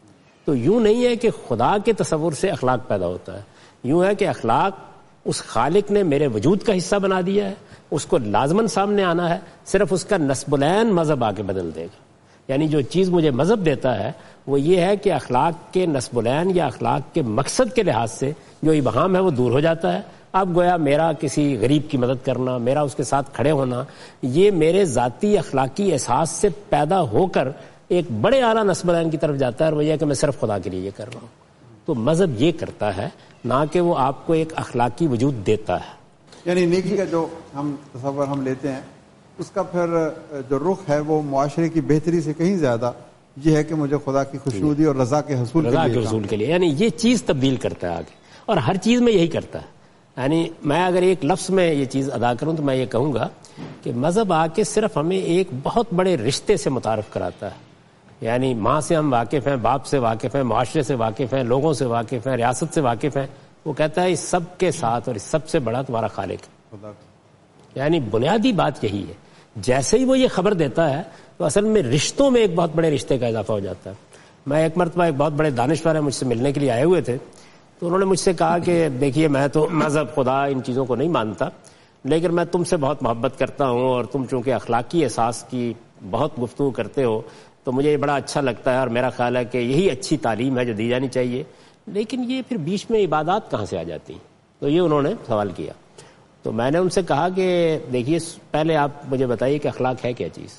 [SPEAKER 2] تو یوں نہیں ہے کہ خدا کے تصور سے اخلاق پیدا ہوتا ہے، یوں ہے کہ اخلاق اس خالق نے میرے وجود کا حصہ بنا دیا ہے، اس کو لازماً سامنے آنا ہے، صرف اس کا نصب العین مذہب آ کے بدل دے گا. یعنی جو چیز مجھے مذہب دیتا ہے وہ یہ ہے کہ اخلاق کے نصب العین یا اخلاق کے مقصد کے لحاظ سے جو ابہام ہے وہ دور ہو جاتا ہے. اب گویا میرا کسی غریب کی مدد کرنا، میرا اس کے ساتھ کھڑے ہونا، یہ میرے ذاتی اخلاقی احساس سے پیدا ہو کر ایک بڑے اعلیٰ نصب العین کی طرف جاتا ہے، اور وہ یہ کہ میں صرف خدا کے لیے یہ کر رہا ہوں. تو مذہب یہ کرتا ہے، نہ کہ وہ آپ کو ایک اخلاقی وجود دیتا ہے.
[SPEAKER 3] یعنی نیکی کا جو ہم تصور ہم لیتے ہیں اس کا پھر جو رخ ہے وہ معاشرے کی بہتری سے کہیں زیادہ یہ ہے کہ مجھے خدا کی خوشنودی اور رضا کے حصول کے لیے
[SPEAKER 2] یعنی یہ چیز تبدیل کرتا ہے آگے، اور ہر چیز میں یہی کرتا ہے. یعنی میں اگر ایک لفظ میں یہ چیز ادا کروں تو میں یہ کہوں گا کہ مذہب آ کے صرف ہمیں ایک بہت بڑے رشتے سے متعارف کراتا ہے. یعنی ماں سے ہم واقف ہیں، باپ سے واقف ہیں، معاشرے سے واقف ہیں، لوگوں سے واقف ہیں، ریاست سے واقف ہیں. وہ کہتا ہے اس سب کے ساتھ اور اس سب سے بڑا تمہارا خالق ہے. یعنی بنیادی بات یہی ہے. جیسے ہی وہ یہ خبر دیتا ہے تو اصل میں رشتوں میں ایک بہت بڑے رشتے کا اضافہ ہو جاتا ہے. میں ایک مرتبہ ایک بہت بڑے دانشور ہیں مجھ سے ملنے کے لیے آئے ہوئے تھے، تو انہوں نے مجھ سے کہا کہ دیکھیے میں تو مذہب، خدا، ان چیزوں کو نہیں مانتا، لیکن میں تم سے بہت محبت کرتا ہوں اور تم چونکہ اخلاقی احساس کی بہت گفتگو کرتے ہو تو مجھے یہ بڑا اچھا لگتا ہے، اور میرا خیال ہے کہ یہی اچھی تعلیم ہے جو دی جانی چاہیے، لیکن یہ پھر بیچ میں عبادات کہاں سے آ جاتی ہیں؟ تو یہ انہوں نے سوال کیا. تو میں نے ان سے کہا کہ دیکھیے پہلے آپ مجھے بتائیے کہ اخلاق ہے کیا چیز؟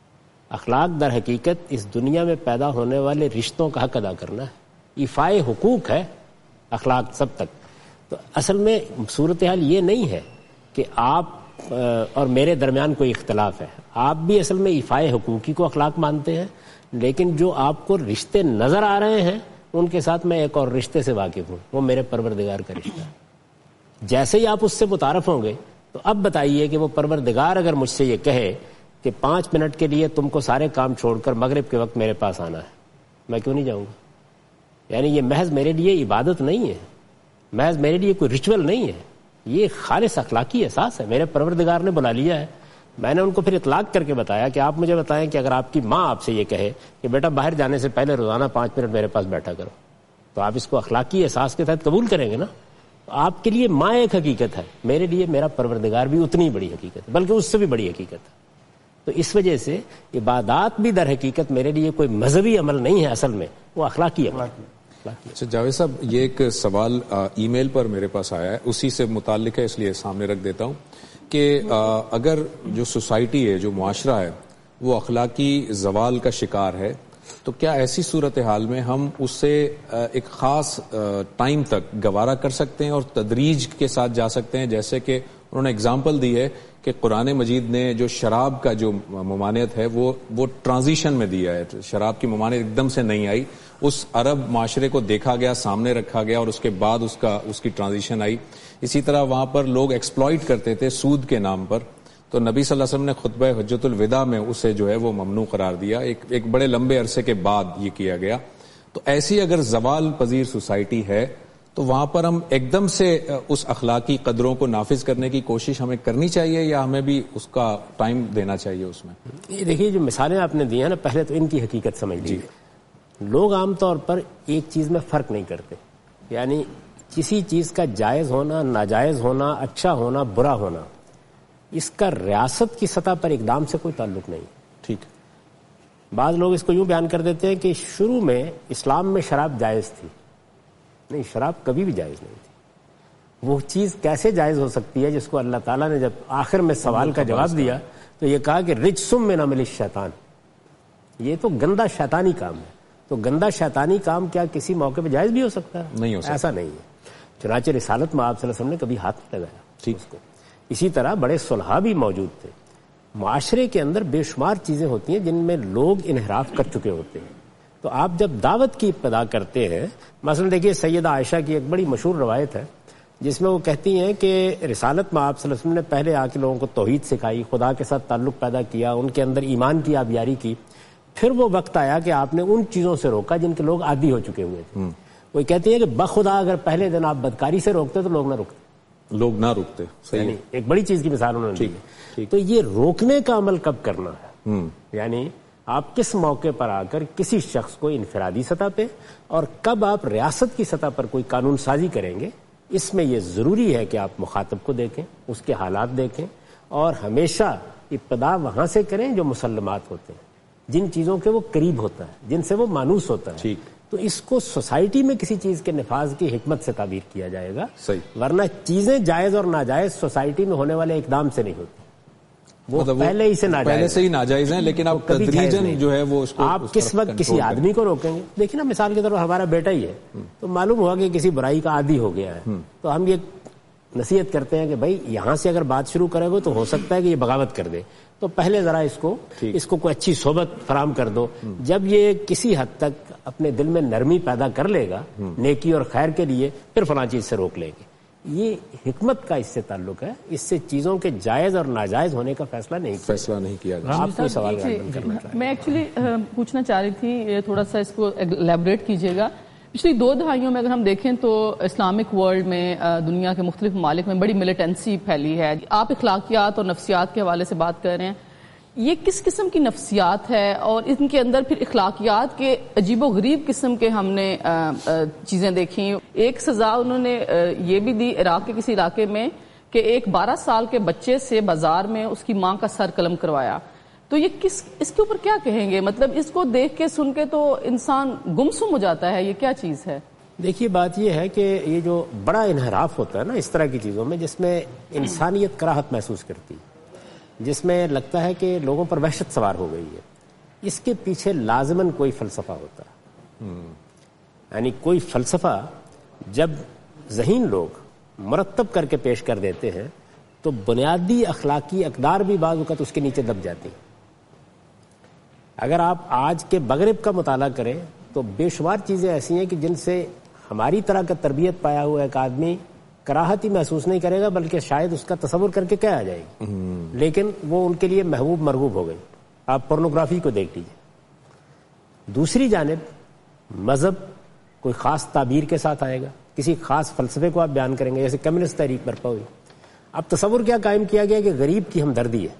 [SPEAKER 2] اخلاق در حقیقت اس دنیا میں پیدا ہونے والے رشتوں کا حق ادا کرنا ہے، ایفائے حقوق ہے اخلاق سب تک. تو اصل میں صورتحال یہ نہیں ہے کہ آپ اور میرے درمیان کوئی اختلاف ہے، آپ بھی اصل میں ایفائے حقوقی کو اخلاق مانتے ہیں، لیکن جو آپ کو رشتے نظر آ رہے ہیں ان کے ساتھ میں ایک اور رشتے سے واقف ہوں، وہ میرے پروردگار کا رشتہ ہے. جیسے ہی آپ اس سے متعارف ہوں گے تو اب بتائیے کہ وہ پروردگار اگر مجھ سے یہ کہے کہ 5 منٹ کے لیے تم کو سارے کام چھوڑ کر مغرب کے وقت میرے پاس آنا ہے، میں کیوں نہیں جاؤں گا؟ یعنی یہ محض میرے لیے عبادت نہیں ہے، محض میرے لیے کوئی ریچول نہیں ہے، یہ خالص اخلاقی احساس ہے. میرے پروردگار نے بلا لیا ہے. میں نے ان کو پھر اطلاق کر کے بتایا کہ آپ مجھے بتائیں کہ اگر آپ کی ماں آپ سے یہ کہے کہ بیٹا باہر جانے سے پہلے روزانہ 5 منٹ میرے پاس بیٹھا کرو، تو آپ اس کو اخلاقی احساس کے تحت قبول کریں گے نا؟ آپ کے لیے ماں ایک حقیقت ہے، میرے لیے میرا پروردگار بھی اتنی بڑی حقیقت ہے، بلکہ اس سے بھی بڑی حقیقت ہے. تو اس وجہ سے عبادات بھی در حقیقت میرے لیے کوئی مذہبی عمل نہیں ہے، اصل میں وہ اخلاقی عمل ہے.
[SPEAKER 1] اچھا جاوید صاحب، یہ ایک سوال ای میل پر میرے پاس آیا ہے، اسی سے متعلق ہے، اس لیے سامنے رکھ دیتا ہوں کہ اگر جو سوسائٹی ہے، جو معاشرہ ہے، وہ اخلاقی زوال کا شکار ہے تو کیا ایسی صورتحال میں ہم اس سے ایک خاص ٹائم تک گوارا کر سکتے ہیں اور تدریج کے ساتھ جا سکتے ہیں؟ جیسے کہ انہوں نے اگزامپل دی ہے کہ قرآن مجید نے جو شراب کا جو ممانعت ہے وہ ٹرانزیشن میں دیا ہے. شراب کی ممانعت ایک دم سے نہیں آئی، اس عرب معاشرے کو دیکھا گیا، سامنے رکھا گیا، اور اس کے بعد اس کی ٹرانزیشن آئی. اسی طرح وہاں پر لوگ ایکسپلائٹ کرتے تھے سود کے نام پر، تو نبی صلی اللہ علیہ وسلم نے خطبہ حجۃ الوداع میں اسے جو ہے وہ ممنوع قرار دیا. ایک بڑے لمبے عرصے کے بعد یہ کیا گیا. تو ایسی اگر زوال پذیر سوسائٹی ہے تو وہاں پر ہم ایک دم سے اس اخلاقی قدروں کو نافذ کرنے کی کوشش ہمیں کرنی چاہیے یا ہمیں بھی اس کا ٹائم دینا چاہیے اس میں؟
[SPEAKER 2] یہ دیکھیے جو مثالیں آپ نے دی ہیں نا، پہلے تو ان کی حقیقت سمجھ لیجیے. لوگ عام طور پر ایک چیز میں فرق نہیں کرتے، یعنی کسی چیز کا جائز ہونا، ناجائز ہونا، اچھا ہونا، برا ہونا، اس کا ریاست کی سطح پر اقدام سے کوئی تعلق نہیں.
[SPEAKER 1] ٹھیک.
[SPEAKER 2] بعض لوگ اس کو یوں بیان کر دیتے ہیں کہ شروع میں اسلام میں شراب جائز تھی. نہیں، شراب کبھی بھی جائز نہیں تھی. وہ چیز کیسے جائز ہو سکتی ہے جس کو اللہ تعالیٰ نے جب آخر میں سوال کا جواب دیا تو یہ کہا کہ رجسم من عمل الشیطان، یہ تو گندا شیطانی کام ہے. تو گندا شیطانی کام کیا کسی موقع پہ جائز بھی ہو سکتا ہے؟
[SPEAKER 1] نہیں ہو سکتا.
[SPEAKER 2] ایسا نہیں ہے. چنانچہ رسالت میں آپ صلی اللہ علیہ وسلم نے کبھی ہاتھ نہیں لگایا.
[SPEAKER 1] ٹھیک.
[SPEAKER 2] اس کو اسی طرح بڑے صلحاء بھی موجود تھے. معاشرے کے اندر بے شمار چیزیں ہوتی ہیں جن میں لوگ انحراف کر چکے ہوتے ہیں. تو آپ جب دعوت کی ابتدا کرتے ہیں، مثلا دیکھیے سیدہ عائشہ کی ایک بڑی مشہور روایت ہے جس میں وہ کہتی ہیں کہ رسالت میں آپ صلی اللہ علیہ وسلم نے پہلے آ کے لوگوں کو توحید سکھائی، خدا کے ساتھ تعلق پیدا کیا، ان کے اندر ایمان کی آبیاری کی. پھر وہ وقت آیا کہ آپ نے ان چیزوں سے روکا جن کے لوگ عادی ہو چکے ہوئے تھے. وہ کہتے ہیں کہ بخدا اگر پہلے دن آپ بدکاری سے روکتے تو لوگ نہ رکتے. صحیح. ایک بڑی چیز کی مثال انہوں نے دی. تو یہ روکنے کا عمل کب کرنا ہے، یعنی آپ کس موقع پر آ کر کسی شخص کو انفرادی سطح پہ اور کب آپ ریاست کی سطح پر کوئی قانون سازی کریں گے، اس میں یہ ضروری ہے کہ آپ مخاطب کو دیکھیں، اس کے حالات دیکھیں، اور ہمیشہ ابتدا وہاں سے کریں جو مسلمات ہوتے ہیں، جن چیزوں کے وہ قریب ہوتا ہے، جن سے وہ مانوس ہوتا ہے. تو اس کو سوسائٹی میں کسی چیز کے نفاذ کی حکمت سے تعبیر کیا جائے گا. ورنہ چیزیں جائز اور ناجائز سوسائٹی میں ہونے والے اقدام سے نہیں ہوتی، وہ پہلے ہی ناجائز ہیں، لیکن آپ تدریجاً جو ہے وہ اس کو آپ کس وقت کسی آدمی کو روکیں گے. دیکھیں نا، مثال کے طور پر ہمارا بیٹا ہی ہے، تو معلوم ہوا کہ کسی برائی کا عادی ہو گیا ہے، تو ہم یہ نصیحت کرتے ہیں کہ بھائی یہاں سے اگر بات شروع کرے گا تو ہو سکتا ہے کہ یہ بغاوت کر دے، تو پہلے ذرا اس کو کوئی اچھی صحبت فراہم کر دو. جب یہ کسی حد تک اپنے دل میں نرمی پیدا کر لے گا نیکی اور خیر کے لیے، پھر فلاں چیز سے روک لے گے. یہ حکمت کا اس سے تعلق ہے، اس سے چیزوں کے جائز اور ناجائز ہونے کا فیصلہ نہیں کیا جائے. آپ کو سوال کرنا چاہیے.
[SPEAKER 7] میں ایکچولی پوچھنا چاہ رہی تھی، تھوڑا سا اس کو ایلیبریٹ کیجیے گا. پچھلی 2 دہائیوں میں اگر ہم دیکھیں تو اسلامک ورلڈ میں، دنیا کے مختلف ممالک میں بڑی ملیٹنسی پھیلی ہے. آپ اخلاقیات اور نفسیات کے حوالے سے بات کر رہے ہیں، یہ کس قسم کی نفسیات ہے اور ان کے اندر پھر اخلاقیات کے عجیب و غریب قسم کے ہم نے چیزیں دیکھی. ایک سزا انہوں نے یہ بھی دی عراق کے کسی علاقے میں کہ ایک 12 سال کے بچے سے بازار میں اس کی ماں کا سر قلم کروایا. تو یہ اس کے اوپر کیا کہیں گے؟ مطلب اس کو دیکھ کے سن کے تو انسان گمسم ہو جاتا ہے. یہ کیا چیز ہے؟
[SPEAKER 2] دیکھیے، بات یہ ہے کہ یہ جو بڑا انحراف ہوتا ہے نا اس طرح کی چیزوں میں، جس میں انسانیت کراہت محسوس کرتی ہے، جس میں لگتا ہے کہ لوگوں پر وحشت سوار ہو گئی ہے، اس کے پیچھے لازماً کوئی فلسفہ ہوتا ہے. یعنی کوئی فلسفہ جب ذہین لوگ مرتب کر کے پیش کر دیتے ہیں تو بنیادی اخلاقی اقدار بھی بعض اوقات اس کے نیچے دب جاتی ہیں. اگر آپ آج کے مغرب کا مطالعہ کریں تو بے شمار چیزیں ایسی ہیں کہ جن سے ہماری طرح کا تربیت پایا ہوا ایک آدمی کراہت ہی محسوس نہیں کرے گا، بلکہ شاید اس کا تصور کر کے کیا آ جائے گی، لیکن وہ ان کے لیے محبوب مرغوب ہو گئی. آپ پورنوگرافی کو دیکھ لیجیے. دوسری جانب مذہب کوئی خاص تعبیر کے ساتھ آئے گا، کسی خاص فلسفے کو آپ بیان کریں گے، جیسے کمیونسٹ تحریک برپا ہوئی. اب تصور کیا قائم کیا گیا کہ غریب کی ہمدردی ہے.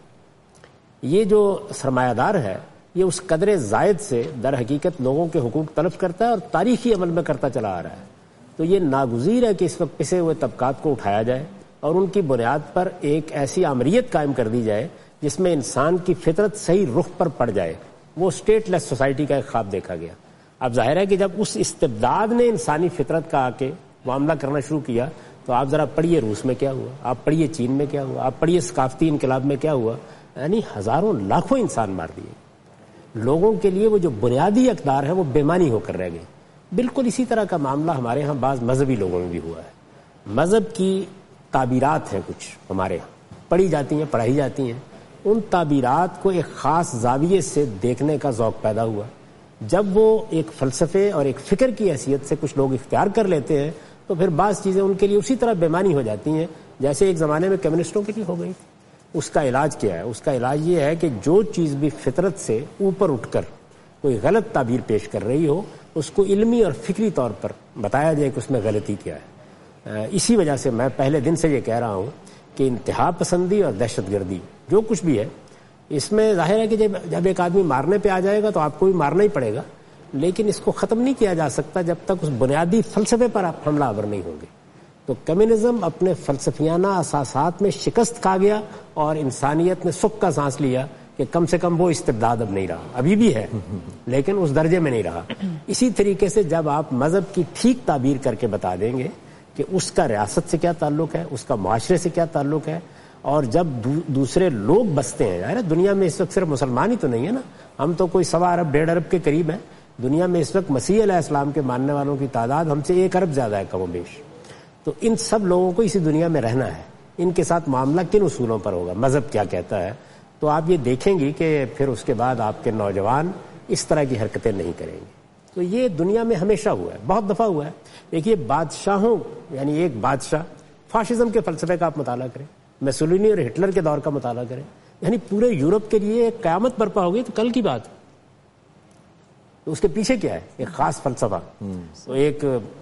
[SPEAKER 2] یہ جو سرمایہ دار ہے یہ اس قدر زائد سے در حقیقت لوگوں کے حقوق تلف کرتا ہے اور تاریخی عمل میں کرتا چلا آ رہا ہے. تو یہ ناگزیر ہے کہ اس وقت پسے ہوئے طبقات کو اٹھایا جائے اور ان کی بنیاد پر ایک ایسی آمریت قائم کر دی جائے جس میں انسان کی فطرت صحیح رخ پر پڑ جائے. وہ اسٹیٹ لیس سوسائٹی کا ایک خواب دیکھا گیا. اب ظاہر ہے کہ جب اس استبداد نے انسانی فطرت کا آ کے معاملہ کرنا شروع کیا تو آپ ذرا پڑھیے روس میں کیا ہوا، آپ پڑھیے چین میں کیا ہوا، آپ پڑھیے ثقافتی انقلاب میں کیا ہوا. یعنی ہزاروں لاکھوں انسان مار دیے. لوگوں کے لیے وہ جو بنیادی اقدار ہے وہ بے معنی ہو کر رہ گئے. بالکل اسی طرح کا معاملہ ہمارے ہاں بعض مذہبی لوگوں میں بھی ہوا ہے. مذہب کی تعبیرات ہیں کچھ ہمارے ہاں پڑھی جاتی ہیں، پڑھائی جاتی ہیں. ان تعبیرات کو ایک خاص زاویے سے دیکھنے کا ذوق پیدا ہوا. جب وہ ایک فلسفے اور ایک فکر کی حیثیت سے کچھ لوگ اختیار کر لیتے ہیں تو پھر بعض چیزیں ان کے لیے اسی طرح بے معنی ہو جاتی ہیں جیسے ایک زمانے میں کمیونسٹوں کے لیے ہو گئی. اس کا علاج کیا ہے؟ اس کا علاج یہ ہے کہ جو چیز بھی فطرت سے اوپر اٹھ کر کوئی غلط تعبیر پیش کر رہی ہو اس کو علمی اور فکری طور پر بتایا جائے کہ اس میں غلطی کیا ہے. اسی وجہ سے میں پہلے دن سے یہ کہہ رہا ہوں کہ انتہا پسندی اور دہشت گردی جو کچھ بھی ہے اس میں ظاہر ہے کہ جب ایک آدمی مارنے پہ آ جائے گا تو آپ کو بھی مارنا ہی پڑے گا، لیکن اس کو ختم نہیں کیا جا سکتا جب تک اس بنیادی فلسفے پر آپ حملہ آور نہیں ہوں گے. تو کمیونزم اپنے فلسفیانہ اساسات میں شکست کھا گیا اور انسانیت نے سکھ کا سانس لیا کہ کم سے کم وہ استبداد اب نہیں رہا. ابھی بھی ہے لیکن اس درجے میں نہیں رہا. اسی طریقے سے جب آپ مذہب کی ٹھیک تعبیر کر کے بتا دیں گے کہ اس کا ریاست سے کیا تعلق ہے، اس کا معاشرے سے کیا تعلق ہے، اور جب دوسرے لوگ بستے ہیں، یار دنیا میں اس وقت صرف مسلمان ہی تو نہیں ہے نا، ہم تو کوئی 1.25 ارب 1.5 ارب کے قریب ہیں. دنیا میں اس وقت مسیح علیہ السلام کے ماننے والوں کی تعداد ہم سے 1 ارب زیادہ ہے کم و بیش. تو ان سب لوگوں کو اسی دنیا میں رہنا ہے. ان کے ساتھ معاملہ کن اصولوں پر ہوگا، مذہب کیا کہتا ہے، تو آپ یہ دیکھیں گی کہ پھر اس کے بعد آپ کے نوجوان اس طرح کی حرکتیں نہیں کریں گے. تو یہ دنیا میں ہمیشہ ہوا ہے، بہت دفعہ ہوا ہے. دیکھیے بادشاہوں، یعنی ایک بادشاہ، فاشزم کے فلسفے کا آپ مطالعہ کریں، میسولینی اور ہٹلر کے دور کا مطالعہ کریں، یعنی پورے یورپ کے لیے ایک قیامت برپا ہو گئی. تو کل کی بات تو اس کے پیچھے کیا ہے؟ ایک خاص فلسفہ. تو ایک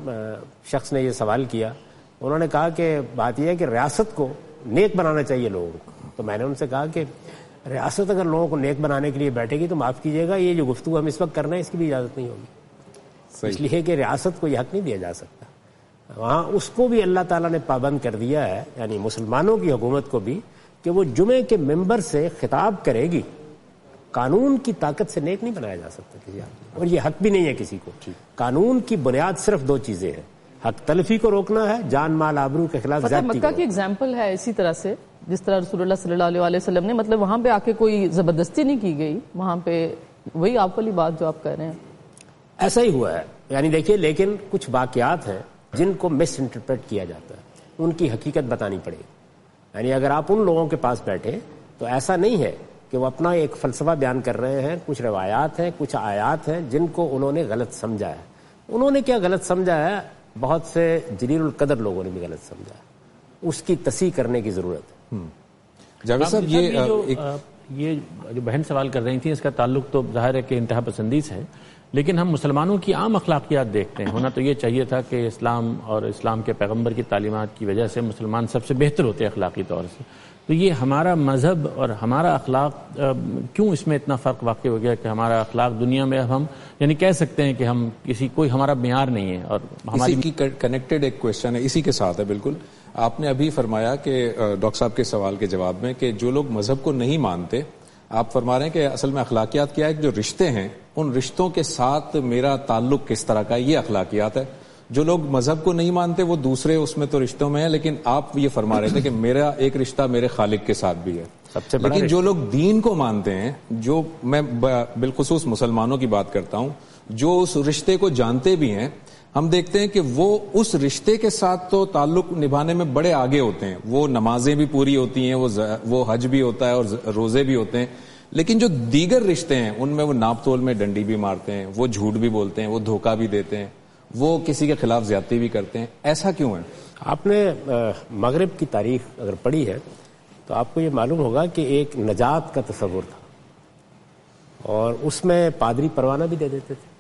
[SPEAKER 2] شخص نے یہ سوال کیا, انہوں نے کہا کہ بات یہ ہے کہ ریاست کو نیک بنانا چاہیے لوگوں کو. تو میں نے ان سے کہا کہ ریاست اگر لوگوں کو نیک بنانے کے لیے بیٹھے گی تو معاف کیجیے گا, یہ جو گفتگو ہم اس وقت کر رہے ہیں اس کی بھی اجازت نہیں ہوگی. اس لیے کہ ریاست کو یہ حق نہیں دیا جا سکتا. وہاں اس کو بھی اللہ تعالیٰ نے پابند کر دیا ہے, یعنی مسلمانوں کی حکومت کو بھی, کہ وہ جمعے کے ممبر سے خطاب کرے گی. قانون کی طاقت سے نیک نہیں بنایا جا سکتا کسی آدمی, اور یہ حق بھی نہیں ہے کسی کو. قانون کی بنیاد صرف 2 چیزیں ہیں, حق تلفی کو روکنا ہے, جان مال آبرو کے خلاف زیادتی.
[SPEAKER 7] مکہ کی ایگزامپل ہے اسی طرح سے, جس طرح رسول اللہ صلی اللہ علیہ وسلم نے, مطلب وہاں پہ آ کے کوئی زبردستی نہیں کی گئی, وہاں پہ وہی آپ والی بات جو آپ کہہ رہے ہیں
[SPEAKER 2] ایسا ہی ہوا ہے. یعنی دیکھیے, لیکن کچھ واقعات ہیں جن کو مس انٹرپریٹ کیا جاتا ہے, ان کی حقیقت بتانی پڑے گی. یعنی اگر آپ ان لوگوں کے پاس بیٹھے تو ایسا نہیں ہے کہ وہ اپنا ایک فلسفہ بیان کر رہے ہیں, کچھ روایات ہیں, کچھ آیات ہیں جن کو انہوں نے غلط سمجھا ہے. انہوں نے کیا غلط سمجھا ہے, بہت سے جلیل القدر لوگوں نے بھی غلط سمجھا ہے, اس کی تصحیح کرنے کی ضرورت ہے.
[SPEAKER 1] جاوید صاحب,
[SPEAKER 4] یہ جو بہن سوال کر رہی تھیں اس کا تعلق تو ظاہر ہے کہ انتہا پسندی سے ہے, لیکن ہم مسلمانوں کی عام اخلاقیات دیکھتے ہیں. ہونا تو یہ چاہیے تھا کہ اسلام اور اسلام کے پیغمبر کی تعلیمات کی وجہ سے مسلمان سب سے بہتر ہوتے ہیں اخلاقی طور سے. تو یہ ہمارا مذہب اور ہمارا اخلاق کیوں اس میں اتنا فرق واقع ہو گیا کہ ہمارا اخلاق دنیا میں اب ہم یعنی کہہ سکتے ہیں کہ ہم کوئی ہمارا معیار نہیں ہے. اور ہماری
[SPEAKER 1] اسی کی کنیکٹڈ ایک کوشچن ہے, اسی کے ساتھ ہے بالکل. آپ نے ابھی فرمایا کہ ڈاکٹر صاحب کے سوال کے جواب میں کہ جو لوگ مذہب کو نہیں مانتے, آپ فرما رہے ہیں کہ اصل میں اخلاقیات کیا ہے, جو رشتے ہیں ان رشتوں کے ساتھ میرا تعلق کس طرح کا ہے, یہ اخلاقیات ہے. جو لوگ مذہب کو نہیں مانتے وہ دوسرے اس میں تو رشتوں میں ہیں, لیکن آپ یہ فرما رہے تھے کہ میرا ایک رشتہ میرے خالق کے ساتھ بھی ہے. لیکن جو لوگ دین کو مانتے ہیں, جو میں بالخصوص مسلمانوں کی بات کرتا ہوں, جو اس رشتے کو جانتے بھی ہیں, ہم دیکھتے ہیں کہ وہ اس رشتے کے ساتھ تو تعلق نبھانے میں بڑے آگے ہوتے ہیں. وہ نمازیں بھی پوری ہوتی ہیں, وہ حج بھی ہوتا ہے اور روزے بھی ہوتے ہیں. لیکن جو دیگر رشتے ہیں ان میں وہ ناپ تول میں ڈنڈی بھی مارتے ہیں, وہ جھوٹ بھی بولتے ہیں, وہ دھوکہ بھی دیتے ہیں, وہ کسی کے خلاف زیادتی بھی کرتے ہیں. ایسا کیوں ہے؟
[SPEAKER 2] آپ نے مغرب کی تاریخ اگر پڑھی ہے تو آپ کو یہ معلوم ہوگا کہ ایک نجات کا تصور تھا, اور اس میں پادری پروانہ بھی دے دیتے تھے.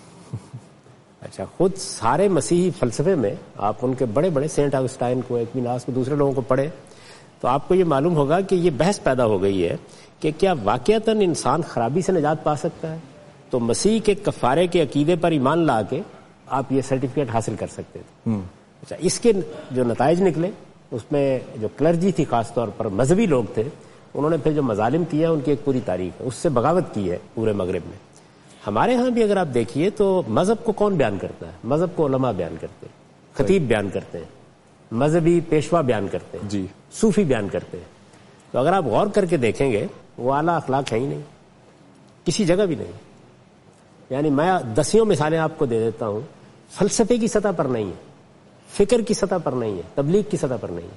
[SPEAKER 2] اچھا, خود سارے مسیحی فلسفے میں آپ ان کے بڑے بڑے سینٹ آگسٹائن کو, ایکویناس کو, دوسرے لوگوں کو پڑھے تو آپ کو یہ معلوم ہوگا کہ یہ بحث پیدا ہو گئی ہے کہ کیا واقعتاً انسان خرابی سے نجات پا سکتا ہے. تو مسیح کے کفارے کے عقیدے پر ایمان لا کے آپ یہ سرٹیفکیٹ حاصل کر سکتے تھے. اچھا, اس کے جو نتائج نکلے, اس میں جو کلرجی تھی خاص طور پر مذہبی لوگ تھے, انہوں نے پھر جو مظالم کیا ان کی ایک پوری تاریخ ہے, اس سے بغاوت کی ہے پورے مغرب میں. ہمارے ہاں بھی اگر آپ دیکھیے تو مذہب کو کون بیان کرتا ہے؟ مذہب کو علماء بیان کرتے ہیں, خطیب بیان کرتے ہیں, مذہبی پیشوا بیان کرتے ہیں,
[SPEAKER 1] جی,
[SPEAKER 2] صوفی بیان کرتے ہیں. تو اگر آپ غور کر کے دیکھیں گے وہ اعلیٰ اخلاق ہے ہی نہیں, کسی جگہ بھی نہیں. یعنی میں 10 مثالیں آپ کو دے دیتا ہوں, فلسفے کی سطح پر نہیں ہے, فکر کی سطح پر نہیں ہے, تبلیغ کی سطح پر نہیں ہے.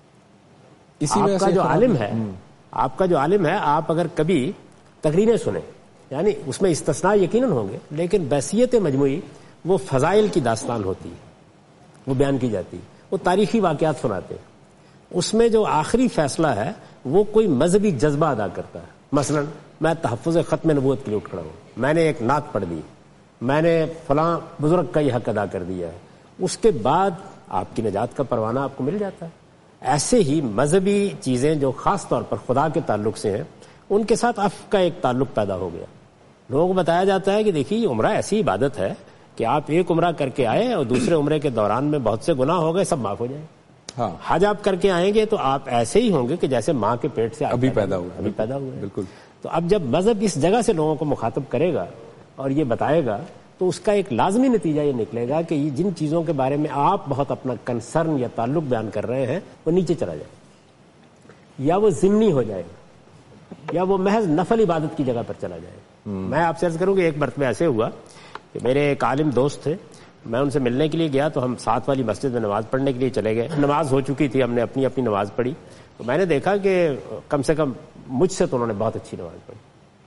[SPEAKER 2] آپ کا جو عالم ہے, آپ اگر کبھی تقریریں سنیں, یعنی اس میں استثناء یقیناً ہوں گے, لیکن بحثیت مجموعی وہ فضائل کی داستان ہوتی ہے, وہ بیان کی جاتی ہے, وہ تاریخی واقعات سناتے ہیں. اس میں جو آخری فیصلہ ہے وہ کوئی مذہبی جذبہ ادا کرتا ہے. مثلا میں تحفظ ختم نبوت کے لیے اٹھ کھڑا ہوں, میں نے ایک نعت پڑھ دی, میں نے فلاں بزرگ کا یہ حق ادا کر دیا ہے, اس کے بعد آپ کی نجات کا پروانہ آپ کو مل جاتا ہے. ایسے ہی مذہبی چیزیں جو خاص طور پر خدا کے تعلق سے ہیں, ان کے ساتھ عفو کا ایک تعلق پیدا ہو گیا. لوگوں کو بتایا جاتا ہے کہ دیکھیے یہ عمرہ ایسی عبادت ہے کہ آپ ایک عمرہ کر کے آئے اور دوسرے عمرے کے دوران میں بہت سے گناہ ہو گئے, سب معاف ہو جائیں. ہاں, حج آپ کر کے آئیں گے تو آپ ایسے ہی ہوں گے کہ جیسے ماں کے پیٹ سے ابھی پیدا ہوئے.
[SPEAKER 1] بالکل.
[SPEAKER 2] تو اب جب مذہب اس جگہ سے لوگوں کو مخاطب کرے گا اور یہ بتائے گا تو اس کا ایک لازمی نتیجہ یہ نکلے گا کہ جن چیزوں کے بارے میں آپ بہت اپنا کنسرن یا تعلق بیان کر رہے ہیں وہ نیچے چلا جائے, یا وہ ضمنی ہو جائے گا, یا وہ محض نفل عبادت کی جگہ پر چلا جائے. میں آپ سے عرض کروں کہ ایک مرتبہ ایسے ہوا کہ میرے ایک عالم دوست تھے, میں ان سے ملنے کے لیے گیا تو ہم ساتھ والی مسجد میں نماز پڑھنے کے لیے چلے گئے. نماز ہو چکی تھی, ہم نے اپنی اپنی نماز پڑھی, تو میں نے دیکھا کہ کم سے کم مجھ سے تو انہوں نے بہت اچھی نماز پڑھی.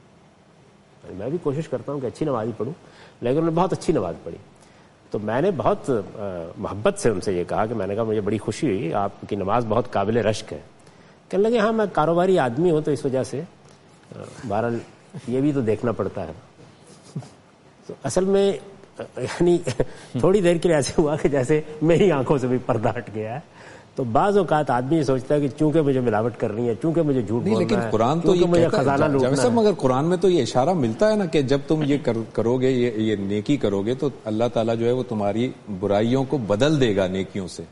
[SPEAKER 2] میں بھی کوشش کرتا ہوں کہ اچھی نماز ہی پڑھوں, لیکن انہوں نے بہت اچھی نماز پڑھی. تو میں نے بہت محبت سے ان سے یہ کہا کہ میں نے کہا مجھے بڑی خوشی ہوئی, آپ کی نماز بہت قابل رشک ہے. کہنے لگے ہاں میں کاروباری آدمی ہوں تو اس وجہ سے بہرحال یہ بھی تو دیکھنا پڑتا ہے. تو اصل میں یعنی تھوڑی دیر کے لیے ایسے ہوا کہ جیسے میری آنکھوں سے بھی پردہ ہٹ گیا ہے. تو بعض اوقات آدمی یہ سوچتا ہے کہ چونکہ مجھے ملاوٹ کرنی ہے, چونکہ مجھے جھوٹ بولنا ہے,
[SPEAKER 1] لیکن قرآن تو یہ
[SPEAKER 2] مجھے خزانہ لوٹنا ہے.
[SPEAKER 1] صاحب مگر قرآن میں تو یہ اشارہ ملتا ہے نا کہ جب تم یہ کرو گے, یہ نیکی کرو گے, تو اللہ تعالیٰ جو ہے وہ تمہاری برائیوں کو بدل دے گا نیکیوں سے.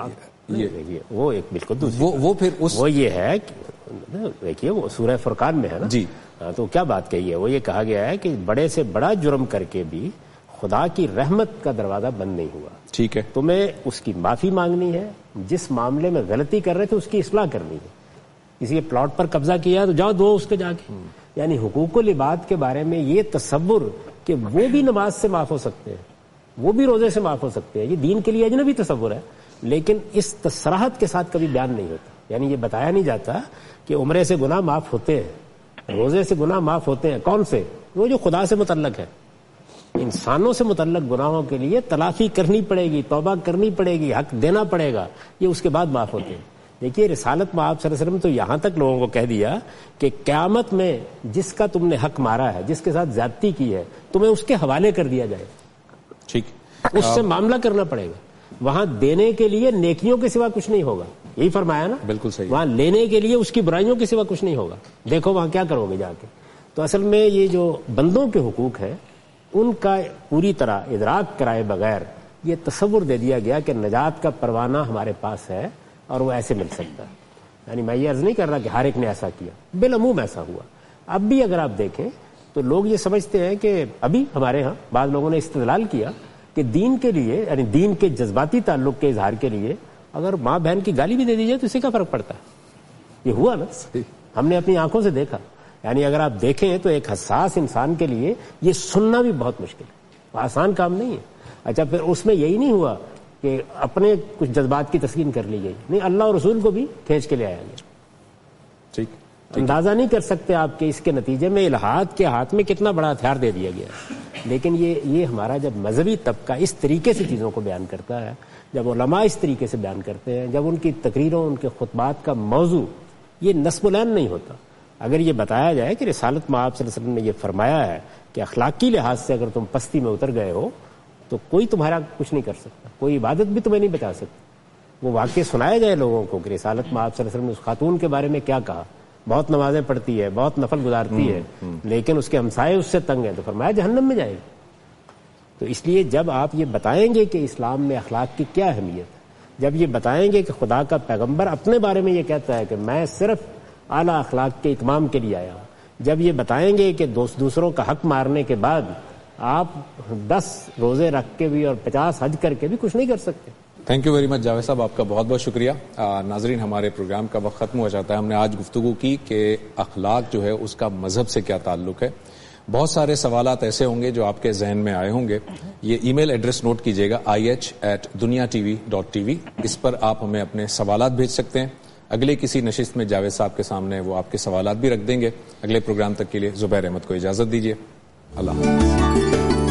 [SPEAKER 2] وہ ایک بالکل
[SPEAKER 1] وہ پھر
[SPEAKER 2] وہ یہ ہے دیکھیے وہ سورہ فرقان میں ہے نا.
[SPEAKER 1] جی
[SPEAKER 2] تو کیا بات کہی ہے, وہ یہ کہا گیا ہے کہ بڑے سے بڑا جرم کر کے بھی خدا کی رحمت کا دروازہ بند نہیں ہوا.
[SPEAKER 1] ٹھیک ہے,
[SPEAKER 2] تمہیں اس کی معافی مانگنی ہے, جس معاملے میں غلطی کر رہے تھے اس کی اصلاح کرنی ہے. کسی کے پلاٹ پر قبضہ کیا تو جاؤ دو اس کے جا کے. یعنی حقوق العباد کے بارے میں یہ تصور کہ وہ بھی نماز سے معاف ہو سکتے ہیں, وہ بھی روزے سے معاف ہو سکتے ہیں, یہ دین کے لیے اجنبی تصور ہے, لیکن اس تصراحت کے ساتھ کبھی بیان نہیں ہوتا. یعنی یہ بتایا نہیں جاتا کہ عمرے سے گناہ معاف ہوتے ہیں, روزے سے گناہ معاف ہوتے ہیں. کون سے؟ وہ جو خدا سے متعلق ہے. انسانوں سے متعلق گناہوں کے لیے تلافی کرنی پڑے گی, توبہ کرنی پڑے گی, حق دینا پڑے گا, یہ اس کے بعد معاف ہوتے ہیں. دیکھیے رسالت میں آپ صلی اللہ علیہ وسلم تو یہاں تک لوگوں کو کہہ دیا کہ قیامت میں جس کا تم نے حق مارا ہے, جس کے ساتھ زیادتی کی ہے, تمہیں اس کے حوالے کر دیا جائے.
[SPEAKER 1] ٹھیک,
[SPEAKER 2] اس سے معاملہ کرنا پڑے گا. وہاں دینے کے لیے نیکیوں کے سوا کچھ نہیں ہوگا, یہی فرمایا نا.
[SPEAKER 1] بالکل صحیح.
[SPEAKER 2] وہاں لینے کے لیے اس کی برائیوں کے سوا کچھ نہیں ہوگا. دیکھو وہاں کیا کرو گے جا کے. تو اصل میں یہ جو بندوں کے حقوق ہے ان کا پوری طرح ادراک کرائے بغیر یہ تصور دے دیا گیا کہ نجات کا پروانہ ہمارے پاس ہے اور وہ ایسے مل سکتا ہے. یعنی میں یہ عرض نہیں کر رہا کہ ہر ایک نے ایسا کیا, بالعموم ایسا ہوا. اب بھی اگر آپ دیکھیں تو لوگ یہ سمجھتے ہیں کہ ابھی ہمارے ہاں بعض لوگوں نے استدلال کیا کہ دین کے لیے, یعنی دین کے جذباتی تعلق کے اظہار کے لیے اگر ماں بہن کی گالی بھی دے دی جائے تو اسے کیا فرق پڑتا ہے. یہ ہوا نا, ہم نے اپنی آنکھوں سے دیکھا. یعنی اگر آپ دیکھیں تو ایک حساس انسان کے لیے یہ سننا بھی بہت مشکل ہے, آسان کام نہیں ہے. اچھا پھر اس میں یہی نہیں ہوا کہ اپنے کچھ جذبات کی تسکین کر لی گئی, نہیں, اللہ اور رسول کو بھی کھینچ کے لے آیا گیا.
[SPEAKER 1] ٹھیک,
[SPEAKER 2] اندازہ نہیں کر سکتے آپ کہ اس کے نتیجے میں الہاد کے ہاتھ میں کتنا بڑا ہتھیار دے دیا گیا. لیکن یہ ہمارا جب مذہبی طبقہ اس طریقے سے چیزوں کو بیان کرتا ہے, جب علماء اس طریقے سے بیان کرتے ہیں, جب ان کی تقریروں, ان کے خطبات کا موضوع یہ نصب العین نہیں ہوتا. اگر یہ بتایا جائے کہ رسالت میں آپ صلی اللہ علیہ وسلم نے یہ فرمایا ہے کہ اخلاقی لحاظ سے اگر تم پستی میں اتر گئے ہو تو کوئی تمہارا کچھ نہیں کر سکتا, کوئی عبادت بھی تمہیں نہیں بچا سکتی. وہ واقعہ سنایا جائے لوگوں کو کہ رسالت میں آپ صلی اللہ علیہ وسلم نے اس خاتون کے بارے میں کیا کہا, بہت نمازیں پڑھتی ہے, بہت نفل گزارتی ہے, لیکن اس کے ہمسائے اس سے تنگ ہیں, تو فرمایا جہنم میں جائے گی. تو اس لیے جب آپ یہ بتائیں گے کہ اسلام میں اخلاق کی کیا اہمیت ہے, جب یہ بتائیں گے کہ خدا کا پیغمبر اپنے بارے میں یہ کہتا ہے کہ میں صرف اعلیٰ اخلاق کے اتمام کے لیے آیا ہوں, جب یہ بتائیں گے کہ دوسروں کا حق مارنے کے بعد آپ 10 روزے رکھ کے بھی اور 50 حج کر کے بھی کچھ نہیں کر سکتے.
[SPEAKER 1] Thank you very much Javed صاحب, آپ کا بہت بہت شکریہ. ناظرین, ہمارے پروگرام کا وقت ختم ہو جاتا ہے. ہم نے آج گفتگو کی کہ اخلاق جو ہے اس کا مذہب سے کیا تعلق ہے. بہت سارے سوالات ایسے ہوں گے جو آپ کے ذہن میں آئے ہوں گے. یہ ای میل ایڈریس نوٹ کیجیے گا, ih@duniatv.tv. اس پر آپ ہمیں اپنے سوالات بھیج سکتے ہیں. اگلے کسی نشست میں جاوید صاحب کے سامنے وہ آپ کے سوالات بھی رکھ دیں گے. اگلے پروگرام تک کے لیے زبیر احمد کو اجازت دیجیے. اللہ حافظ.